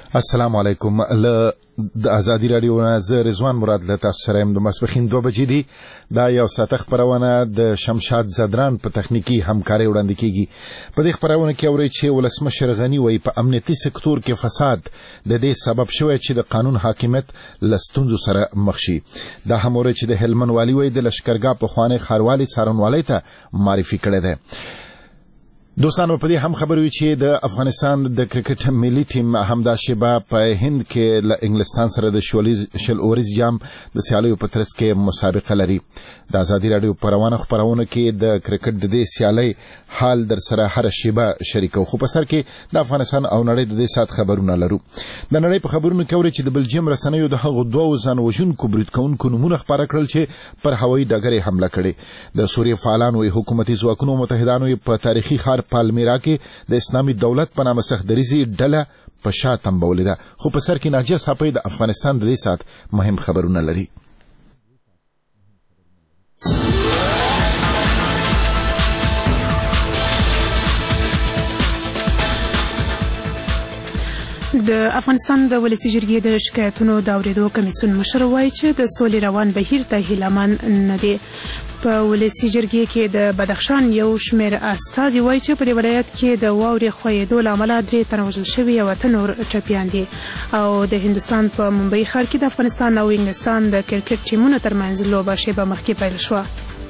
السلام علیکم. د ازادي رادیو زه رضوان مراد له تاسو سره یم. د ماسپښین 2 بجې دي. دا یو ساعت خبرونه د شمشاد زدران په تخنیکی همکاري وړاندې کیږي. په دې خبرونه کې اوري چې ولسمشر غنی وایي په امنیتي سکتور کې فساد د دې سبب شوی چې د قانون حاکمیت لستونزو سره مخ شي. دا هم اوري چې د هلمند والی وایي د لشکرګاه په خوانې خاروالي څارنوالۍ ته معرفي کړی دی. دوستانو په دې هم خبرو چې د افغانستان د کرکټ ملي ټیم همدا شیبه په هند کې له انګلستان سره د شل اوريز جام د سیالیو په ترڅ کې مسابقه لري. د ازادي رادیو پروانه خبرونه کې د کرکټ د دې سیالۍ حال در سره هر شیبه شریکو. خو په سر کې د افغانستان او نړۍ د دې سات خبرونه لرو. د نړۍ په خبرونو کې اوري چې د بلجیم رسنیو د هغو دوه ځان وژونکو برید کوونکو نومونه خبره کړل چې پر هوایي ډګر حمله کړې. د سوریې فعالانو حکومتي ځواکونو متحدانو په تاریخي ښار پالمیرا کې د اسلامي دولت په نامه سختدریزي ډله په شا تنبولې ده. خو په سر کې ناجیه صاحب د افغانستان د دې سات مهم خبرونه لري. د افغانستان د ولسي جرګې د شکایتونو د اورېدو کمیسیون مشر وایي چې د سولې روان بهیر ته هیلهمن نه دی. په ولسي جرګې کې د بدخشان یو شمېر استازي وایي چې په دې ولایت کې د واورې ښویېدو له امله 3 تنه وژل شوي او 8 نور ټپیان دي. او د هندوستان په ممبئی ښار کې د افغانستان او انګلستان د کرکټ ټیمونو ترمنځ لوبه شیبه مخکې پیل شوه.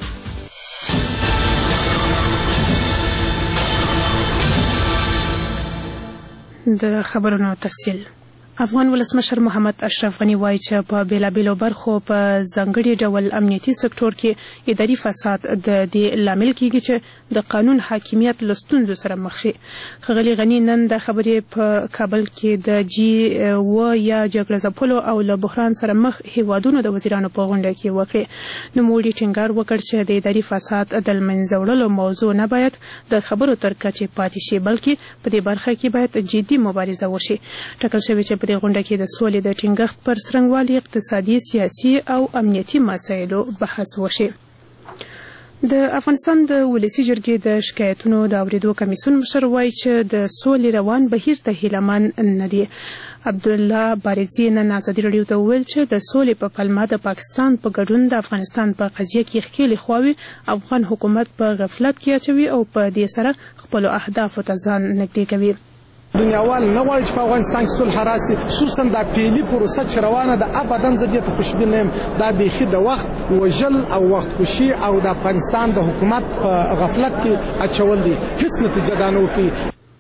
د خبرونو تفصیل. افغان ولسمشر محمد اشرف غنی وایي چې په بیلابیلو برخو په ځانګړي ډول امنیتي سکتور کې اداري فساد د دې لامل کیږي چې د قانون حاکمیت له ستونزو سره مخ شي. ښاغلي غنی نن د خبرې په کابل کې د G7 یا جګړه ځپلو او له بحران سره مخ هیوادونو د وزیرانو په غونډه کې وکړې. نوموړي ټینګار وکړ چې د اداري فساد د له منځه وړلو موضوع نه باید د خبرو تر کچې پاتې شي بلکې په دې برخه کې باید جدي مبارزه وشي. ټاکل شوی چې د غونډه کې د سولې د ټینګښت پر څرنګوالي اقتصادي، سیاسي او امنیتي مسایلو بحث وشي. د افغانستان د ولسي جرګې د شکایتونو د اورېدو کمیسیون مشر وایي چې د سولې روان بهیر ته هیلهمن نه دی. عبدالله بارکزي نن ازادي راډیو ته وویل چې د سولې په پلمه د پاکستان په ګډون د افغانستان په قضیه کې ښکېلې خواوې افغان حکومت په غفلت کې اچوي او په دې سره خپلو اهدافو ته ځان نږدې کوي. دنیاوال نه غواړي چې په افغانستان کې صلح راسي، خصوصا دا پیلي پروسه چې روانه ده. ابدا زه دې ته خوشبین نه یم. دا بیخي د وخت وژل او وخت کشي او د افغانستان د حکومت غفلت کې اچول دي. هیڅ نتیجه دا نه ورکوي.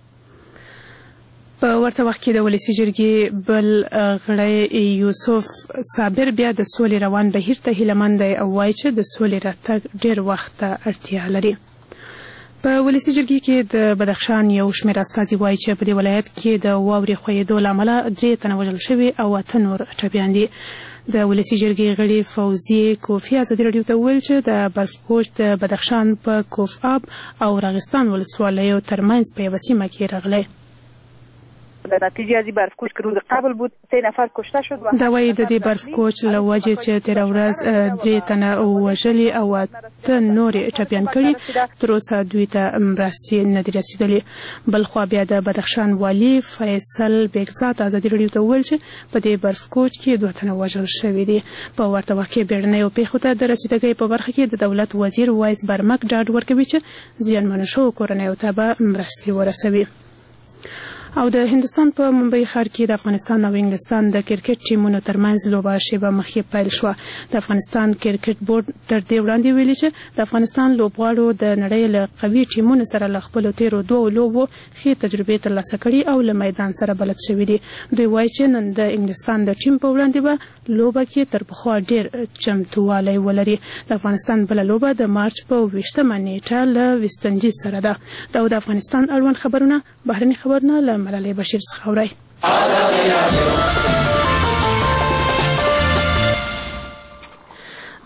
په ورته وخت کې د ولسي جرګې بل غړی یوسف صابر بیا د سولې روان بهیر ته هیلهمن دی او وایي چې د سولې راتګ ډېر وخت ته اړتیا لري. په ولسي جرګې کې د بدخشان یو شمېر استازي وایي چې په دې ولایت کې د واورې ښویېدو له امله 3 تنه وژل شوي او 8 نور ټپیان دي. د ولسي جرګې غړي فوزي کوفي ازادي راډیو ته وویل چې د برفکوچ د بدخشان په کوف آب او راغستان ولسوالیو ترمنځ په یوه سیمه کې راغلی. در نتیجه از این برفکوچ که روز قبل بود 3 نفر کشته شد. دا وایي د دې برفکوچ له وجې چې تېره ورځ 3 تنه وژلي او 8 نورې ټپیان کړي، تر اوسه دوی ته مرستې نه دي رسېدلې. بلخوا بیا د بدخشان والي فیصل بیگزاد ازادي راډیو ته وویل چې په دې برفکوچ کې 2 تنه وژل شوي دي. په ورته وخت کې بیړنیو پیښو ته د رسېدګۍ په برخه کې د دولت وزیر وایس برمک ډاډ ورکوي چې زیانمنو شوو کورنیو ته به مرستې ورسوي. او د هندوستان په ممبئی ښار کې د افغانستان او انګلستان د کرکټ ټیمونو ترمنځ لوبه شیبه مخکې پیل شوه. د افغانستان کرکټ بورډ تر دې وړاندې ویلي چې د افغانستان لوبغاړو د نړۍ له قوي ټیمونو سره له خپلو تېرو 2 لوبو ښې تجربې ترلاسه کړي او له میدان سره بلد شوي دي. دوی وایي چې نن د انګلستان د ټیم په وړاندې به لوبه کې تر پخوا ډېر چمتووالی ولري. د افغانستان بله لوبه د مارچ په 20مه نیټه له ویسټنډیز سره ده. دا د افغانستان اړوند خبرونه. بهرني خبرونه له ملالۍ بشیر څخه اورئ.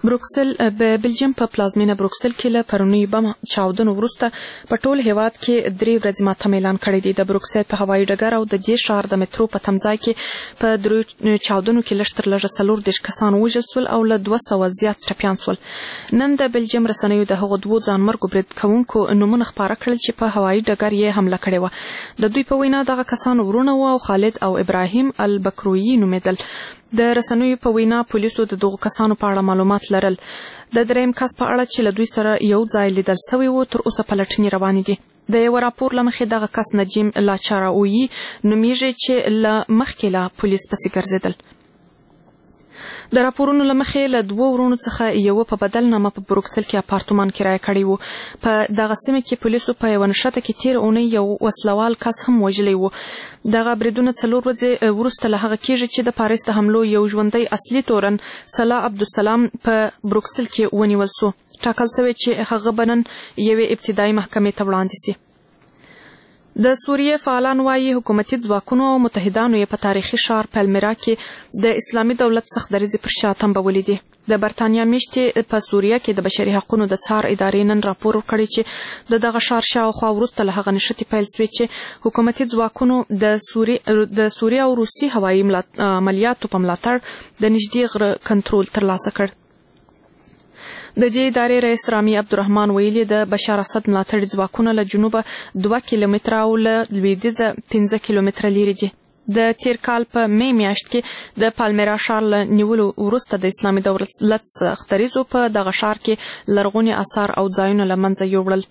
بروکسل په بلجیم په پلازمینه بروکسل کې له پرونی بم چاودنو وروسته په ټول هیواد کې 3 ورځې ماتم اعلان کړی دی. د بروکسل په هوایي ډګر او د دې ښار د مترو په تمځای کې په 3 چاودنو کې لږ تر لږه 40 کسان وژل شول او له 200 زیات ټپیان شول. نن د بلجیم رسنیو د هغو 2 ځانمرګو برید کوونکو نومونه خپاره کړل چې په هوایي ډګر یې حمله کړې وه. د دوی په وینا دغه کسان ورونه وو او خالد او ابراهیم البکرویی نومېدل. د رسنیو په وینا پولیسو د دغو کسانو په اړه معلومات لرل. د دریم کس په اړه چې له دوی سره یو ځای لیدل شوی و تر اوسه پلټنې روانې دي. د یو راپور له مخې دغه کس نجیم لاچاراویی نومیږي چې له مخکې له پولیس پسې ګرځېدل. د راپورونو له مخې له 2 ورونو څخه یو په بدل نامه په بروکسل کې اپارتمان کرایه کړی و. په دغه سیمه کې پولیسو په یو نښته کې تیر اونۍ یو وسلوال کس هم وژلی و. دغه بریدونه 4 ورځې وروسته له هغه کېږي چې د پاریس د حملو یو ژوندی اصلي تورن صلاح عبدالسلام په بروکسل کې ونیول شو. ټاکل شوی چې هغه به نن یوې ابتدایي محکمې ته وړاندې شي. د سوریې فعالان وايي حکومتي ځواکونو او متحدانو یې په تاریخي ښار پالمیرا کې د اسلامي دولت څخه دریځې پر شا تمبولې دي. د برتانیا میشتې په سوریه کې د بشري حقوقو د څار ادارې نن راپور ورکړی چې د دغه ښار شاوخوا وروسته له هغه نښتې پیل شوې چې حکومتي ځواکونو د سوریه او روسي هوایي عملیاتو په ملاتړ د نږدې غره کنټرول ترلاسه کړ. د دې ادارې رئیس رامي عبدالرحمن ویلي د بشار اسد ملاتړي ځواکونه له جنوبه 2 کیلومتره او له لویدیځه 15 کیلومتره لرې دي. د تیر کال په می میاشت کې د پالمیرا ښار له نیولو وروسته د اسلامي دولت څخه دریځو په دغه ښار کې لرغوني آثار او ځایونه له منځه یوړل.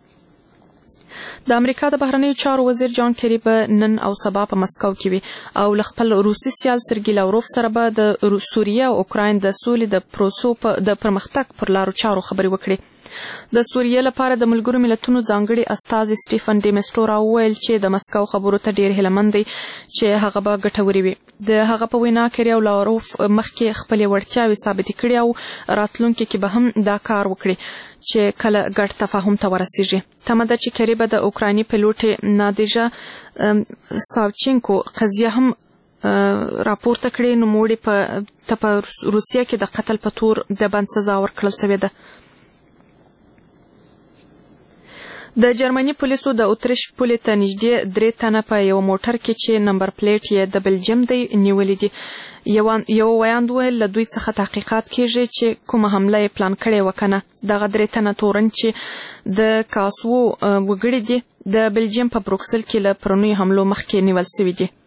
د امریکا د بهرنیو چارو وزیر جان کیری به نن او سبا په مسکو کې وي او له خپل روسي سیال سرګي لاوروف سره به د سوریه او اوکراین د سولې د پروسو د پرمختګ پر لارو چارو خبرې وکړي. د سوریه لپاره د ملګرو ملتونو ځانګړي استازي سټیفن ډي میسټورا وویل چې د مسکو خبرو ته ډیر هیلهمند دی چې هغه به ګټورې وي. د هغه په وینا کیری او لاوروف مخکې خپلې وړتیاوې ثابتې کړي او راتلونکي کې به هم دا کار وکړي چې کله ګډ تفاهم ته ورسیږي. تمه ده چې کیری به د اوکرایني پیلوټ نادیژا ساوچینکو قضیه هم راپورته کړي. نوموړي په روسیه کې د قتل په تور د بند سزا ورکړل شوې ده. د جرمني پولیسو د اتریش پولې ته نږدې 3 تنه په یو موټر کې چې نمبر پلیټ یې د بلجیم دی نیولې دي. یو ویاند ویل له دوی څخه تحقیقات کیږي چې کومه حمله یې پلان کړې وکنه. دغه 3 تنه تورن چې د کاسوو وګړي دي د بلجیم په بروکسل کې له پرونیو حملو مخکې نیول شوي دي.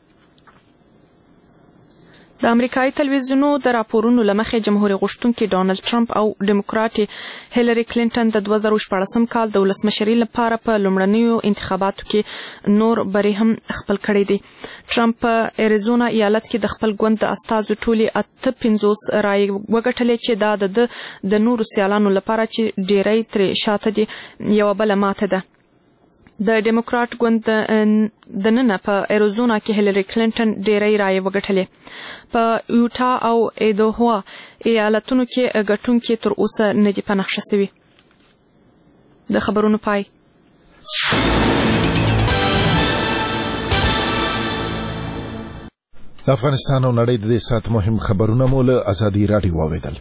د امریکایي تلویزیونو د راپورونو له مخې جمهور غوښتونکي ډانلډ ټرمپ او ډیموکراټي هیلری کلینټن د 2014 کال د ولسمشرۍ لپاره په لومړنیو انتخاباتو کې نور بری هم خپل کړی دي. ټرمپ په اریزونا ایالت کې د خپل ګوند د استازو ټولې 58 رایې وګټلې چې دا د نورو سیالانو لپاره چې ډیری ترې شاته دي یوه بله ماته ده. د ډیموکراټ ګوند د نن په اریزونا کې هیلری کلینټن ډیری رایې وګټلې. په یوټا او ایداهو ایالتونو کې ګټونکي تر اوسه نه دي په نښه شوي. د خبرونو پای. د افغانستان او نړۍ د دې سات مهم خبرونه مو له ازادي راډیو واوریدل.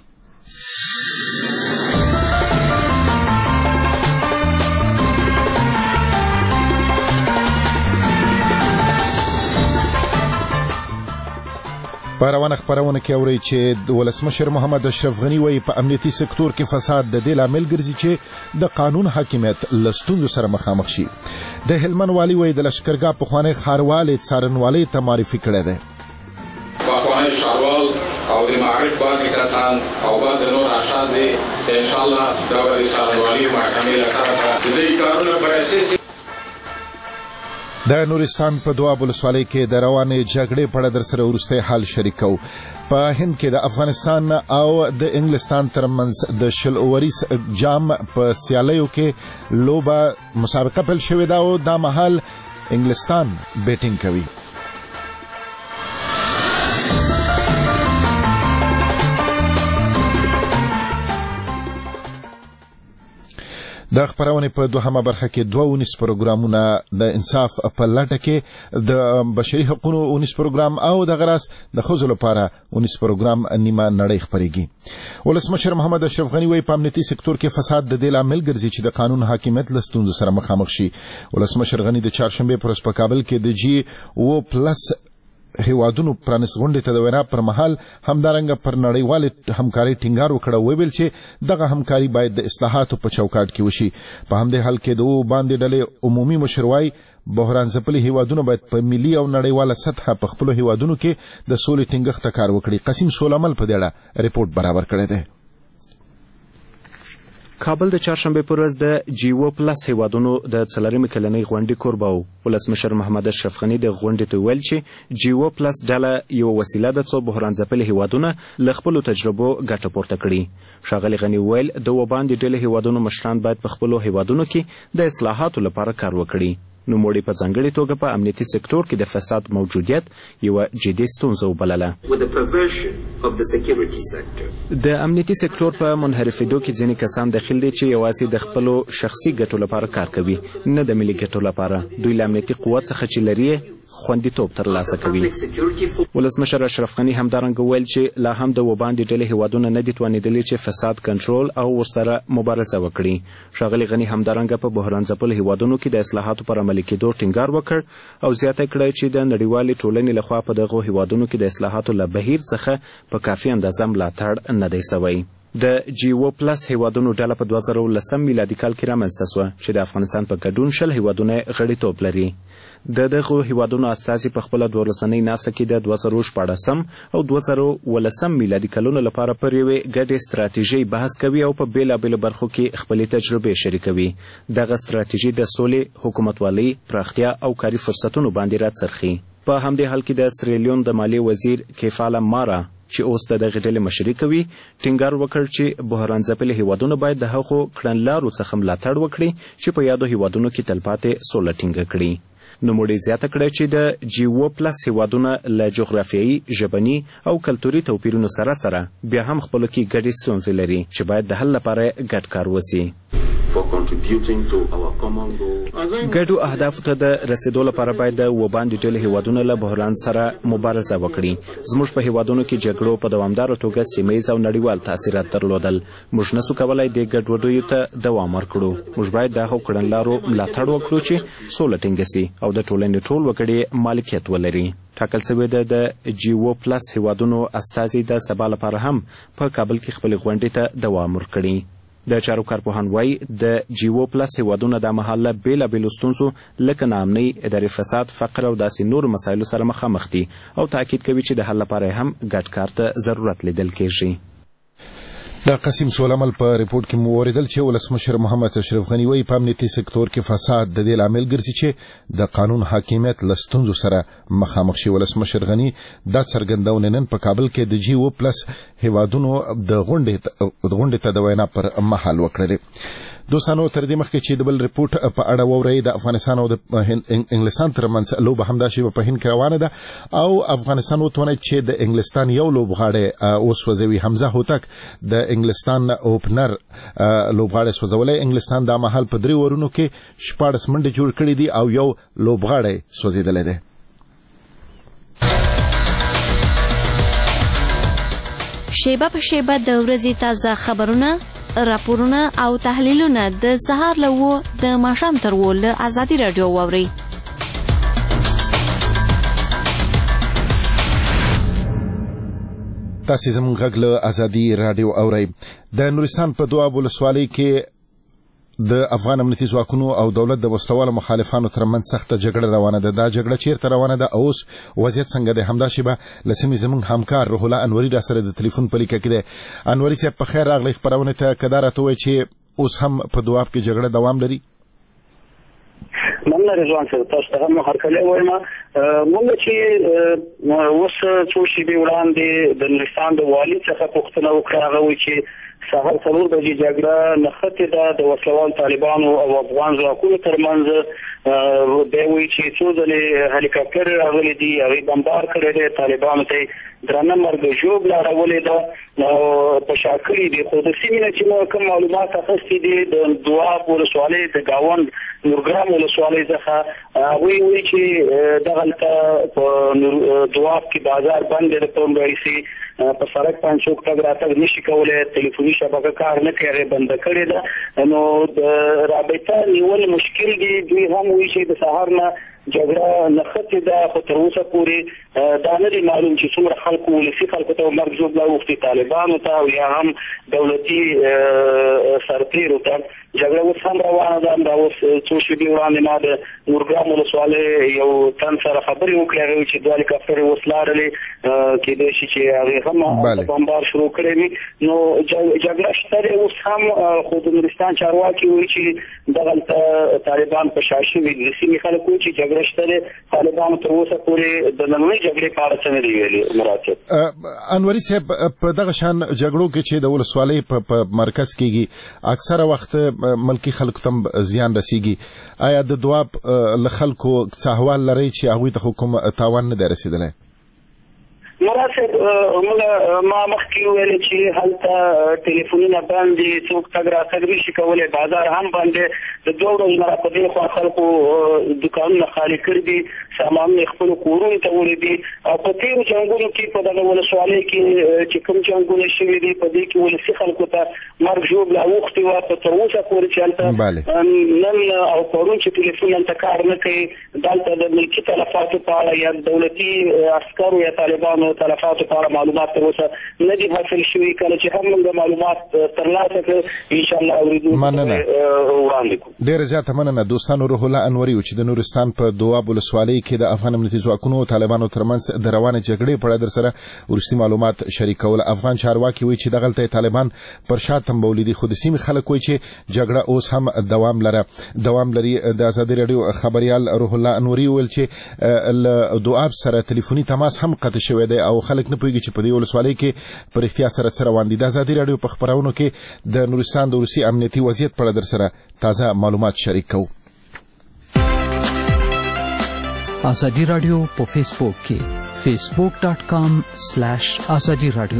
په روانه خبرونه کې اوري چې ولسمشر محمد اشرف غنی وایي په امنیتي سکتور کې فساد د دې لامل ګرځي چې د قانون حاکمیت له ستونزو سره مخامخ شي. د هلمند والي وایي د لشکرګاه پخوانی ښاروالۍ څارنوالۍ ته معرفي کړی دی. پخوانی ښاروال او د معرف باندې کسان او بعض نور اشخاص دي چې ان شاء الله د څارنوالۍ محکمې له طرفه د دې کارونه پر اساس د نورستان په دواب ولسوالۍ کې د روانې جګړې په اړه درسره وروستی حال شریکو. په هند کې د افغانستان او د انګلستان ترمنځ د 10 اوریز جام په سیالیو کې لوبه مسابقه پیل شوې ده او دا مهال انګلستان بیټینګ کوي. د خبرونه په دوهمه برخه کې 2 پروګرامونه د انصاف په لټه کې د بشري حقوقو 19 پروګرام او د غراس د خزو لپاره 19 پروګرام نیمه نړۍ خبريږي. ولسمشر محمد اشرف غنی وایي په امنیتي سکتور کې فساد د دې لامل ګرځي چې د قانون حاکمیت له ستونزو سره مخامخ شي. ولسمشر غنی د چهارشنبه پر ورځ په کابل کې د G++ هیوادونو پرانس غونډې ته د وینا پر مهال همدارنګه پر نړیوال همکاري ټینګار وکړه ویل چې دغه همکاري باید د اصلاحاتو په چوکاټ کې وشي. په همدې حال کې د باندې ډلې عمومي مشروعي بحران ځپلي هیوادونو باید په ملي او نړیواله سطحه په خپل هیوادونو کې د سولې ټینګښت کار وکړي. قاسم سولامل په دې اړه ریپورت برابر کړی دی. کابل د چهارشنبه پر ورځ د G++ هیوادونو د 4 کلنۍ غونډې کوربه و. ولسمشر محمد اشرف غنی د غونډې ته ویل چې G++ ډله یو وسیله ده څو بحران ځپلي هیوادونه له خپلو تجربو ګټه پورته کړي. ښاغلي غنی ویل د وباندې ډلې هیوادونو مشران باید په خپلو هیوادونو کې د اصلاحاتو لپاره کار وکړي. نوموړي په ځانګړې توګه په امنیتي سکتور کې د فساد موجودیت یوه جدي ستونزه وبلله. د امنیتي سکتور په منحرفېدو کې ځینې کسان داخل دي چې یوازې د خپلو شخصي ګټو لپاره کار کوي نه د ملي ګټو لپاره. دوی له امنیتي قوت څخه چې لري خوندیتوب ترلاسه کوي. ولسمشر اشرف غنی همدارنګه ویل چې لا هم د وباندې ډلې هیوادونه نه دي توانېدلي چې فساد کنټرول او ورسره مبارزه وکړي. ښاغلي غنی همدارنګه په بحران ځپلو هیوادونو کې د اصلاحاتو پر عملي کېدو ټینګار وکړ او زیاته کړه چې د نړیوالې ټولنې لخوا په دغو هیوادونو کې د اصلاحاتو له بهیر څخه په کافي اندازه ملاتړ نه دی سوی. د G++ هیوادونو ډله په 2010 میلادي کال کې رامنځته شوه چې د افغانستان په ګډون 10 هیوادونه غړیتوب لري. د دغو هیوادونو استازي په خپله 12 ناسته کې د 2014 او 2019 میلادي کلونو لپاره پر یوې ګډې ستراتیژۍ بحث کوي او په بېلابېلو برخو کې خپلې تجربې شریکوي. دغه ستراتیژي د سولې، حکومتوالۍ، پراختیا او کاري فرصتونو باندې راڅرخي. په همدې حال کې د سریلیون د مالیې وزیر کیفاله مارا چې اوس د دغې ډلې مشري کوي ټینګار وکړ چې بحران ځپلي هیوادونه باید د هغو کړنلارو څخه ملاتړ وکړي چې په یادو هیوادونو کې تلپاتې سوله ټینګه کړي. نوموړي زیاته کړه چې د G++ هیوادونه له جغرافیایي، ژبني او کلتوري توپیرونو سره بیا هم خپلو کې ګډې ستونزې لري چې باید د حل لپاره ګډ کار وسي. ګډو اهدافو ته د رسیدو لپاره باید د وباندې ډلې هیوادونه له بحران سره مبارزه وکړي. زموږ په هیوادونو کې جګړو په دوامداره توګه سیمهیز او نړیوال تاثیرات درلودل. موږ نسو کولی د ګډوډیو ته دوام ورکړو. موږ باید د هغو کړنلارو ملاتړ وکړو چې سوله ټینګه سي او د ټولنې ټول وګړي مالکیت ولري. ټاکل شوې ده د G++ هیوادونو استازي د سبا لپاره هم په کابل کې خپلې غونډې ته دوام ورکړي. د چارو کارپوهان وایي د G++ هیوادونه دا مهال له بېلابېلو ستونزو لکه ناامنۍ، اداري فساد، فقر او داسې نورو مسایلو سره مخامخ دي او تاکید کوي چې د حل لپاره هم ګډ کار ته ضرورت لیدل کېږي. د قاسم سولامل په ریپورت کې مو اوریدل چې ولسمشر محمد اشرف غنی وایي په امنیتي سکتور کې فساد د دې لامل ګرځي چې د قانون حاکمیت له ستونزو سره مخامخ شي. ولسمشر غنی دا څرګندونه نن په کابل کې د G++ هیوادونو د غونډې ته د وینا پر مهال وکړه. دوستانو تر دې مخکې چې د بل ریپورت په اړه وورئ د افغانستان او د انګلستان ترمنځ لوبه همداسې په هند کې روانه ده او افغانستان وتوانه چې د انګلستان یو لوبغاړی وسوځوي. حمزه هوتک د انګلستان اوپنر لوبغاړی سوځولی. انګلستان دا مهال په 3 اورونو کې 14 منډې جوړ کړي دي او یو لوبغاړی سوځېدلی دی. شیبه په شیبه د ورځې تازه خبرونه، راپورونه او تحلیلونه د سهار له 9 د ماښام تر 10 له ازادي رادیو واورئ. تاسې زموږ غږ له ازادي رادیو اورئ. د نورستان په دواب ولسوالۍ کې د افغان امنیتي ځواکونو او دولت د وسلوالو مخالفانو ترمنځ سخته جګړه روانه ده. دا جګړه چیرته روانه ده او اوس وضعیت څنګه دی؟ همدا شیبه له سیمې زموږ همکار روح الله انوري را سره د تلیفون په لیکه کې دی. انوري صاحب په خیر راغلی خپرونې ته. که دا راته ووایي چې اوس هم په دواب کې جګړه دوام لري؟ مننه رضوان صاحب، تاسو ته هم هرکلی وایم. موږ چې اوس څو شېبې وړاندې د نورستان د والي څخه پوښتنه وکړه، هغه وایي چې سهار 4 بجې جګړه نښتې ده د وسلوال طالبانو او افغان ځواکونو ترمنځ. دی وایي چې څو ځلې هلیکاپټر راغلي دي، هغوی بمبار کړی دی، طالبانو ته یې درنه مرګ ژوبله اړولې ده او په شا کړي دي. خو د سیمې نه چې موږ کوم معلومات اخیستي دي د دواب ولسوالۍ د ګاونډ نورګرام ولسوالۍ څخه، هغوی وایي چې دغلته په دواب کې بازار بند دی، په رئیسي په سړک باندې څوک تګ راتګ نشي کولی، تلیفوني شبکه کار نه کوي، هغې بنده کړې ده. نو د رابطه نیول مشکل دي. دوی هم وایي چې د سهار نه جګړه نښتې ده، خو تر اوسه پورې دا نه دی معلوم چې څومره خلکو ولسي خلکو ته مرګ ژوبله اوښتي، طالبانو ته او یا هم دولتي سرتېرو ته. جګړه اوس هم روانه ده. همدا اوس څو شېبې وړاندې ما د نورګرام ولسوالۍ یو تن سره خبرې وکړې، هغې وایي چې 2 هلیکاپټرې اوس لاړلې، کېدای شي چې هغې هم بمبار شروع کړی وي. نو جګړه شته دی اوس هم، خو د نورستان چارواکي وایي چې دغلته طالبان په شا شوي دي. د سیمې خلک وایي چې جګړه شته دی، طالبانو تر اوسه پورې د نننۍ جګړې په اړه څه نه دي ویلي. مراد صاحب، انوري صاحب، په دغه شان جګړو کې چې د ولسوالۍ په مرکز کېږي اکثره وخت ملکی خلکو ته زیان رسیږي، آیا د دواب له خلکو څه احوال لرئ چې هغوی ته کوم تاوان نه دی رسېدلی؟ مراد صاحب، ما مخکې وویل چې هلته ټلیفونونه بند دي، څوک تګ راتګ نشي کولی، بازار هم بند دی. د 2 ورځو نه په دې خوا خلکو دوکانونه خالي کړي دي، سامانونه یې خپلو کورونو ته وړي دي. او په تېرو جنګونو کې په دغه ولسوالۍ کې چې کوم جنګونه شوي دي، په دې کې ولسي خلکو ته مرګ ژوبله اوښتې وه. په تر اوسه پورې چې هلته نن او پرون چې ټلیفون هلته کار نه کوي، دلته د ملکي تلفاتو په اړه یا دولتي عسکرو یا طالبانو تلفاتو په اړه معلومات تر اوسه نه دي حاصل شوي. کله چې هم موږ معلومات ترلاسه کړو، انشاءالله اورېدونکو وړاندې کړو. ډېره زیاته مننه دوستانو. روح الله انوري و چې د نورستان په دواب ولسوالۍ کې د افغان امنیتي ځواکونو او طالبانو ترمنځ د روانې جګړې په اړه در سره وروستي معلومات شریکول. افغان چارواکي وایي چې دغلته طالبان پر شا تنبولي دي، خو د سیمې خلک وایي چې جګړه اوس هم دوام لري. د ازادي راډیو خبریال روح الله انوري وویل چې له دواب سره تلیفوني تماس هم قطع شوی دی او خلک نه پوهېږي چې په دې ولسوالۍ کې په رښتیا سره څه روان دي. د ازادي راډیو په خپرونو کې د نورستان د روسي امنیتي وضعیت په اړه در سره تازه معلومات شریک کوو. ازادي راډیو په فیسبوک کې facebook.com/ازادي راډیو.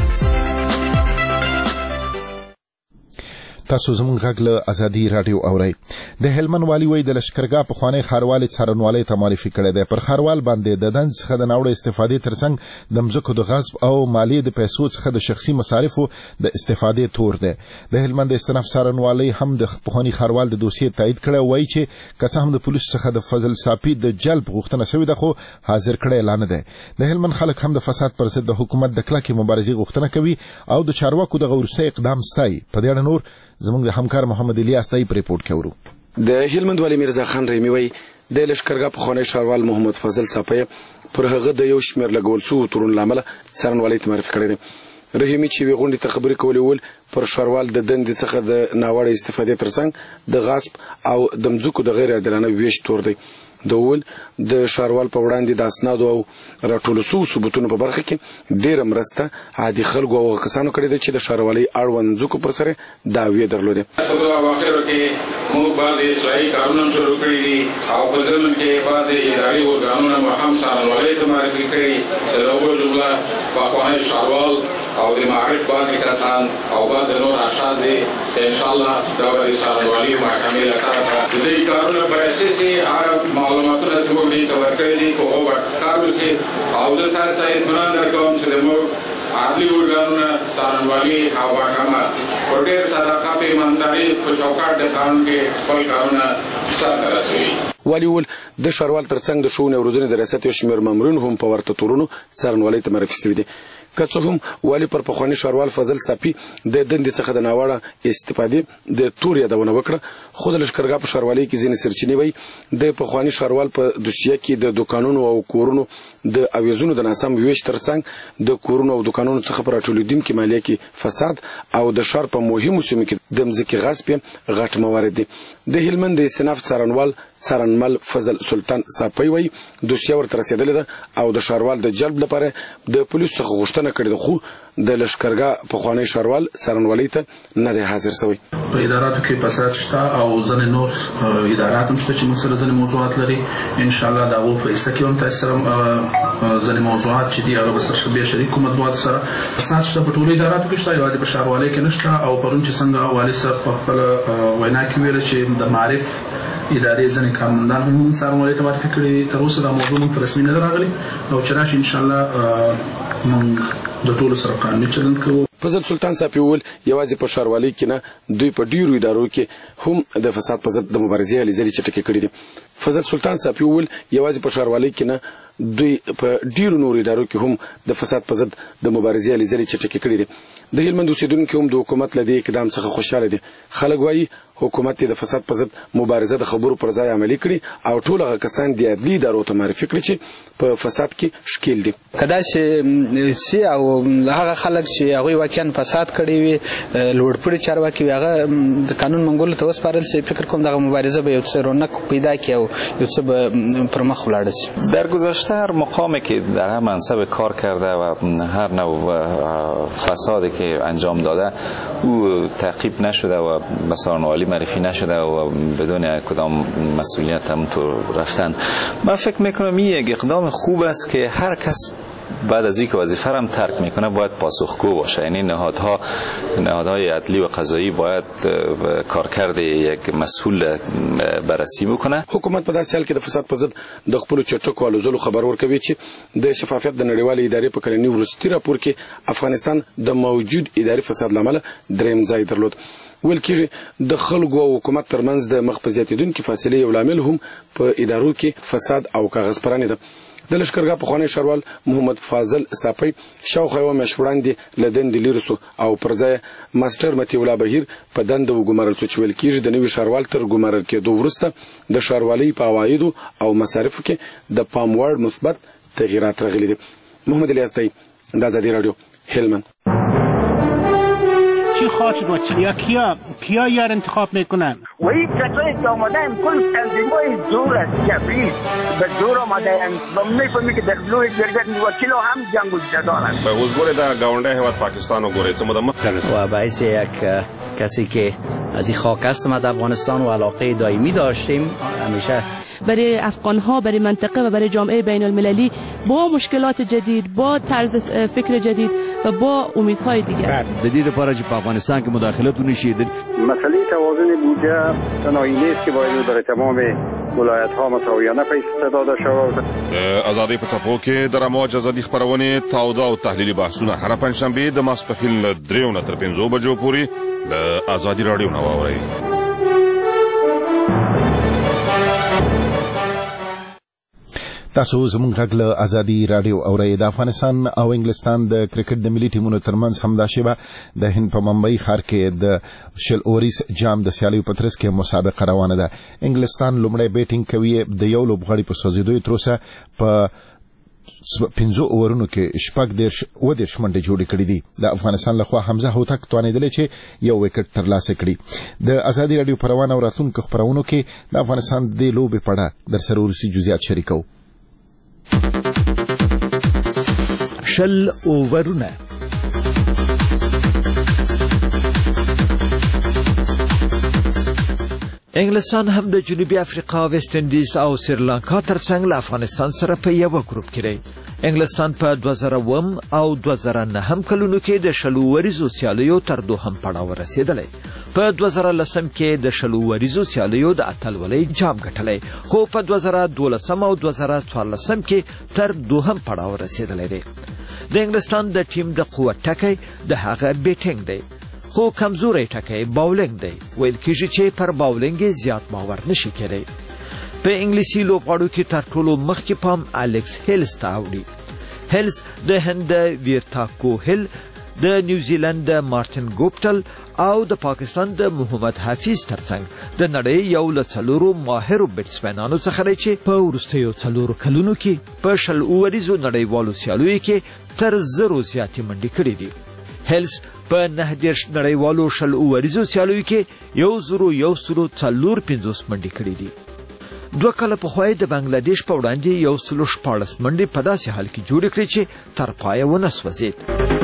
تاسو زموږ غږ له ازادي راډیو اورئ. د هلمند والي وایي د لشکرګاه پخوانی ښاروالۍ څارنوالۍ ته معرفي کړی دی. پر ښاروال باندې د دند څخه د ناوړه استفادې ترڅنګ د مځکو د غصب او مالیې د پیسو څخه د شخصي مصارفو د استفادې تور دی. د هلمند استناف څارنوالۍ هم د پخوانی ښاروال د دوسیې تایید کړی، وایي چې که څه هم د پولیسو څخه د فضل صافي د جلب غوښتنه شوې ده، خو حاضر کړی لا نه دی. د هلمند خلک هم د فساد پر ضد د حکومت د کلکې مبارزې غوښتنه کوي او د چارواکو دغه وروستی اقدام ستایي. په دې اړه نور زموږ د همکار محمد الیاس تایب ریپورت کوي. د هلمند والي میرزا خان رحیمي وایي د لشکرګاه پخوانی ښاروال محمد فضل صافی پر هغه د یو شمېر لګول شوو تورونو له امله څارنوالۍ ته معرفي کړی دی. رحیمي چې یوې غونډې ته خبرې کولې ول، پر ښاروال د دندې څخه د ناوړه استفادې ترڅنګ د غصب او د مځکو د غیر عادلانه ویش تور دی. د ول د ښاروال په وړاندې د اسنادو او راټولو شوو ثبوتونو په برخه کې ډېره مرسته عادي خلکو او کسانو کړې ده چې د ښاروالۍ اړوند ځمکو پر سر دعوې درلودې. په اواخرو کې موږ بعضې اصلاحي کارونه شروع کړي دي او په ضمن کې بعضې اداري ارګانونه مو هم څارنوالۍ ته معرفي کړي. د هغو جمله پخوانی ښاروال او د معارف بعضې کسان او بعض نور اشخاص دي چې انشاءالله دا به د څارنوالۍ محکمې له طرفه د دې کارونه پر اساس هغه معلوماتونه زموږ دې ته ورکړي دي په هغو کار وشي. او زه تاسو ته اطمینان درکوم چې زموږ عدلي ارګانونه څارنوالي او محکمه په ډېر صداقت او ایماندارۍ په چوکاټ د قانون کې خپل کارونه سرته رسوي. والي وویل د ښاروال ترڅنګ د ښوونې او روزنې د ریاست یو شمېر مامورین هم په ورته تورونو څارنوالۍ ته معرفي شوي دي. که څه هم والي پر پخوانی ښاروال فضل صافي د دندې څخه د ناوړه استفادې د تور یادونه وکړه، خو د لشکرګاه په ښاروالۍ کې ځینې سرچینې وایي د پخوانی ښاروال په دوسیه کې د دوکانونو او کورونو د اویزونو د ناسم ویش ترڅنګ د کورونو او دوکانونو څخه پر راټولېدونکې مالیه کې فساد او د ښار په مهمو سیمو کې د مځکې غصب غټ موارد دي. د هلمند د استناف څارنوال فضل سلطان صاپي وایي دوسیه ورته رسېدلې ده او د ښاروال د جلب لپاره د پولیسو څخه غوښتنه کړې ده، خو د لښکرګاه پخوانی ښاروال څارنوالۍ ته نه دی حاضر شوی. په اداراتو کې فساد شته او ځینې نور ادارات هم شته چې موږ سره ځینې موضوعات لري. ان شاء الله دا و په ایسته کې هم تاسو سره ځینې موضوعات چې دي هغه به سره به شریک کوم مطبوعات سره فساد شته په ټولو اداراتو کې شته، یوازې په ښاروالۍ کې نشته. او پرون چې څنګه والي صاحب په خپل وینا کې ویل چې د معرف ادارې ځینې کارمندان هم څارنوالۍ ته معرفي کړي، تر اوسه دا موضوع موږ ته رسمي نه راغلی او چې راشي ان شاء الله موږ د ټولو سره قانوني چلند کوو. فضل سلطان صاحب وویل یوازې په ښاروالۍ کې نه دوی په ډیرو ادارو کې هم د فساد په ضد د مبارزې هلې ځلې چټکې کړي دي. فضل سلطان صاحب وویل یوازې په ښاروالۍ کې نه دوی په ډیرو نورو ادارو کې هم د فساد په ضد د مبارزې هلې ځلې چټکې کړي دي. د هلمند اوسیدونکي هم د حکومت له دې اقدام څخه خوشاله دي. خلک وایي حکومت د فساد په ضد مبارزه د خبرو پر ځای عملي کړي او ټول هغه کسان د عدلي ادارو ته معرفي کړي چې په فساد کې ښکیل دي. کدا چې او هغه خلک چې هغه واقعا فساد کړي وي لوړپوړي چارواکي هغه د قانون منګولو ته وسپارل شي، فکر کوم دغه مبارزه به یو څه رونق پیدا کړي او یو څه پر مخ ولاړ شي. در گذشته هر مقامی که در هر منصب کار کرده و هر نوع فسادی که انجام داده او تعقیب نشده و به څارنوالۍ معرفی نشده و بدون کدام مسئولیت هم تو رفتن. من فکر میکنم این یک اقدام خوب است که هر کس بعد از اینکه وظیفه را ترک میکنه باید پاسخگو باشه. یعنی نهادهای عدلی و قضایی باید کارکرد یک مسئول بررسی بکنه. حکومت په داسې حال کې د فساد په ضد د خپل چټکو الوزلو خبر ورکوي چې د شفافیت د نړیوالې ادارې په کلنی وروستي راپور کې افغانستان د موجود اداري فساد لامل دریم ځای درلود. ویل کېږي د خلکو او حکومت ترمنځ د مخ په زیاتېدونکې فاصلې یو لامل هم په ادارو کې فساد او کاغذ پراني ده. د لښکرګاه پخوانی ښاروال محمد فاضل صاپي شاوخوا یوه میاشت وړاندې له دندې لیرې سو او پر ځای ماسټر مطیع الله بهیر په دنده وګمارل سو چې ویل کېږي د نوي ښاروال تر ګمارل کېدو وروسته د ښاروالۍ په عوایدو او مصارفو کې د پام وړ مثبت تغییرات راغلي دي. محمد الیاس دی، د آزادی رادیو، هلمند. چی خواهد شد و کیا یار انتخاب میکنن؟ و این کسایی که آمدن کل تنظیمای زور است، کفریز به زور آمدن و میفهمی که دخلوی جرگت وکیل هم جنگ و جدال است. به حضور در گاونده هیواد پاکستان و گوریت مدمت و باعث یک کسی که از این خاک است ما در افغانستان و علاقه دائمی داشتیم همیشه برای افغان‌ها، برای منطقه و برای جامعه بین المللی با مشکلات جدید، با طرز فکر جدید و با امیدهای دیگر. جدید لپاره چې په افغانستان کې مداخلت ونشي. مسئله توازن بودجه تنهایی نیست که باید برای تمام ولایت‌ها مساویانه پیش داده شود. آزادی په څپو کې د رموج ازادي خپرونې تاوده او تحلیلي بحثونه هر پنځشنبه د ماسپښین له 3 نه تر 5 بجو پورې د آزادي رادیو نه واورئ. تاسو زموږ غږ له آزادي رادیو اورئ. د افغانستان او انګلستان د کرکټ د ملي ټیمونو ترمنځ همدا شیبه د هند په ممبئی ښار کې د شل اوریس جام د سیالیو په ترڅ کې مسابقه روانه ده. انګلستان لومړی بیټینګ کوي، د یو لوبغاړي په سوځېدو تر اوسه په 15 اوورونو کې 10 منډې جوړې کړې دي. د افغانستان لخوا حمزه هوتک توانېدلی چې یو وکټ ترلاسه کړي. د آزادي رادیو په روانه او راتلونکو خپرونو کې د افغانستان د لوبې په اړه درسره وروستي جزئیات شریکوو. شل اوورونه انګلستان هم د جنوبي افریقا، ویسټ انډیز او سریلانکا ترڅنګ له افغانستان سره په یو ګروپ کې دی. انګلستان په 2000 او 2009 کلونو کې د شلو وریزو سیالیو تر دوهم پړاو رسیدلی. په 2010 کې د شلو وریزو سیالیو د اتلولۍ جام ګټلی، خو په 2012 او 2014 کې تر دوهم پړاو رسیدلی دی. د انګلستان د ټیم د قوت ټکی د هغه بیټینګ دی، خو کمزوري ټکی باولینګ دی. ویل کېږي چې پر باولینګ زیات باور نشي کېدی. په انګلیسي لوبغاړو کې تر ټولو مخکې پام الکس هیلز ته اوړي. هیلز د هند ویرتاکو هیل، د نیوزیلند مارټین ګوپټل او د پاکستان د محمد حفیظ ترڅنګ د نړۍ یو له 4 ماهرو بیټسمنانو څخه دی چې په وروستیو 4 کلونو کې په شل اوریزو نړیوالو سیالیو کې تر 0 زیاتې منډې کړې دي. هیلز په 9 نړیوالو شل اوریزو سیالیو کې 1150 منډې کړې دي. 2 کاله پخوا د بنگلاديش په وړاندې 114 منډې په داسې حال کې جوړې کړې چې تر پایه ونه سوځېد.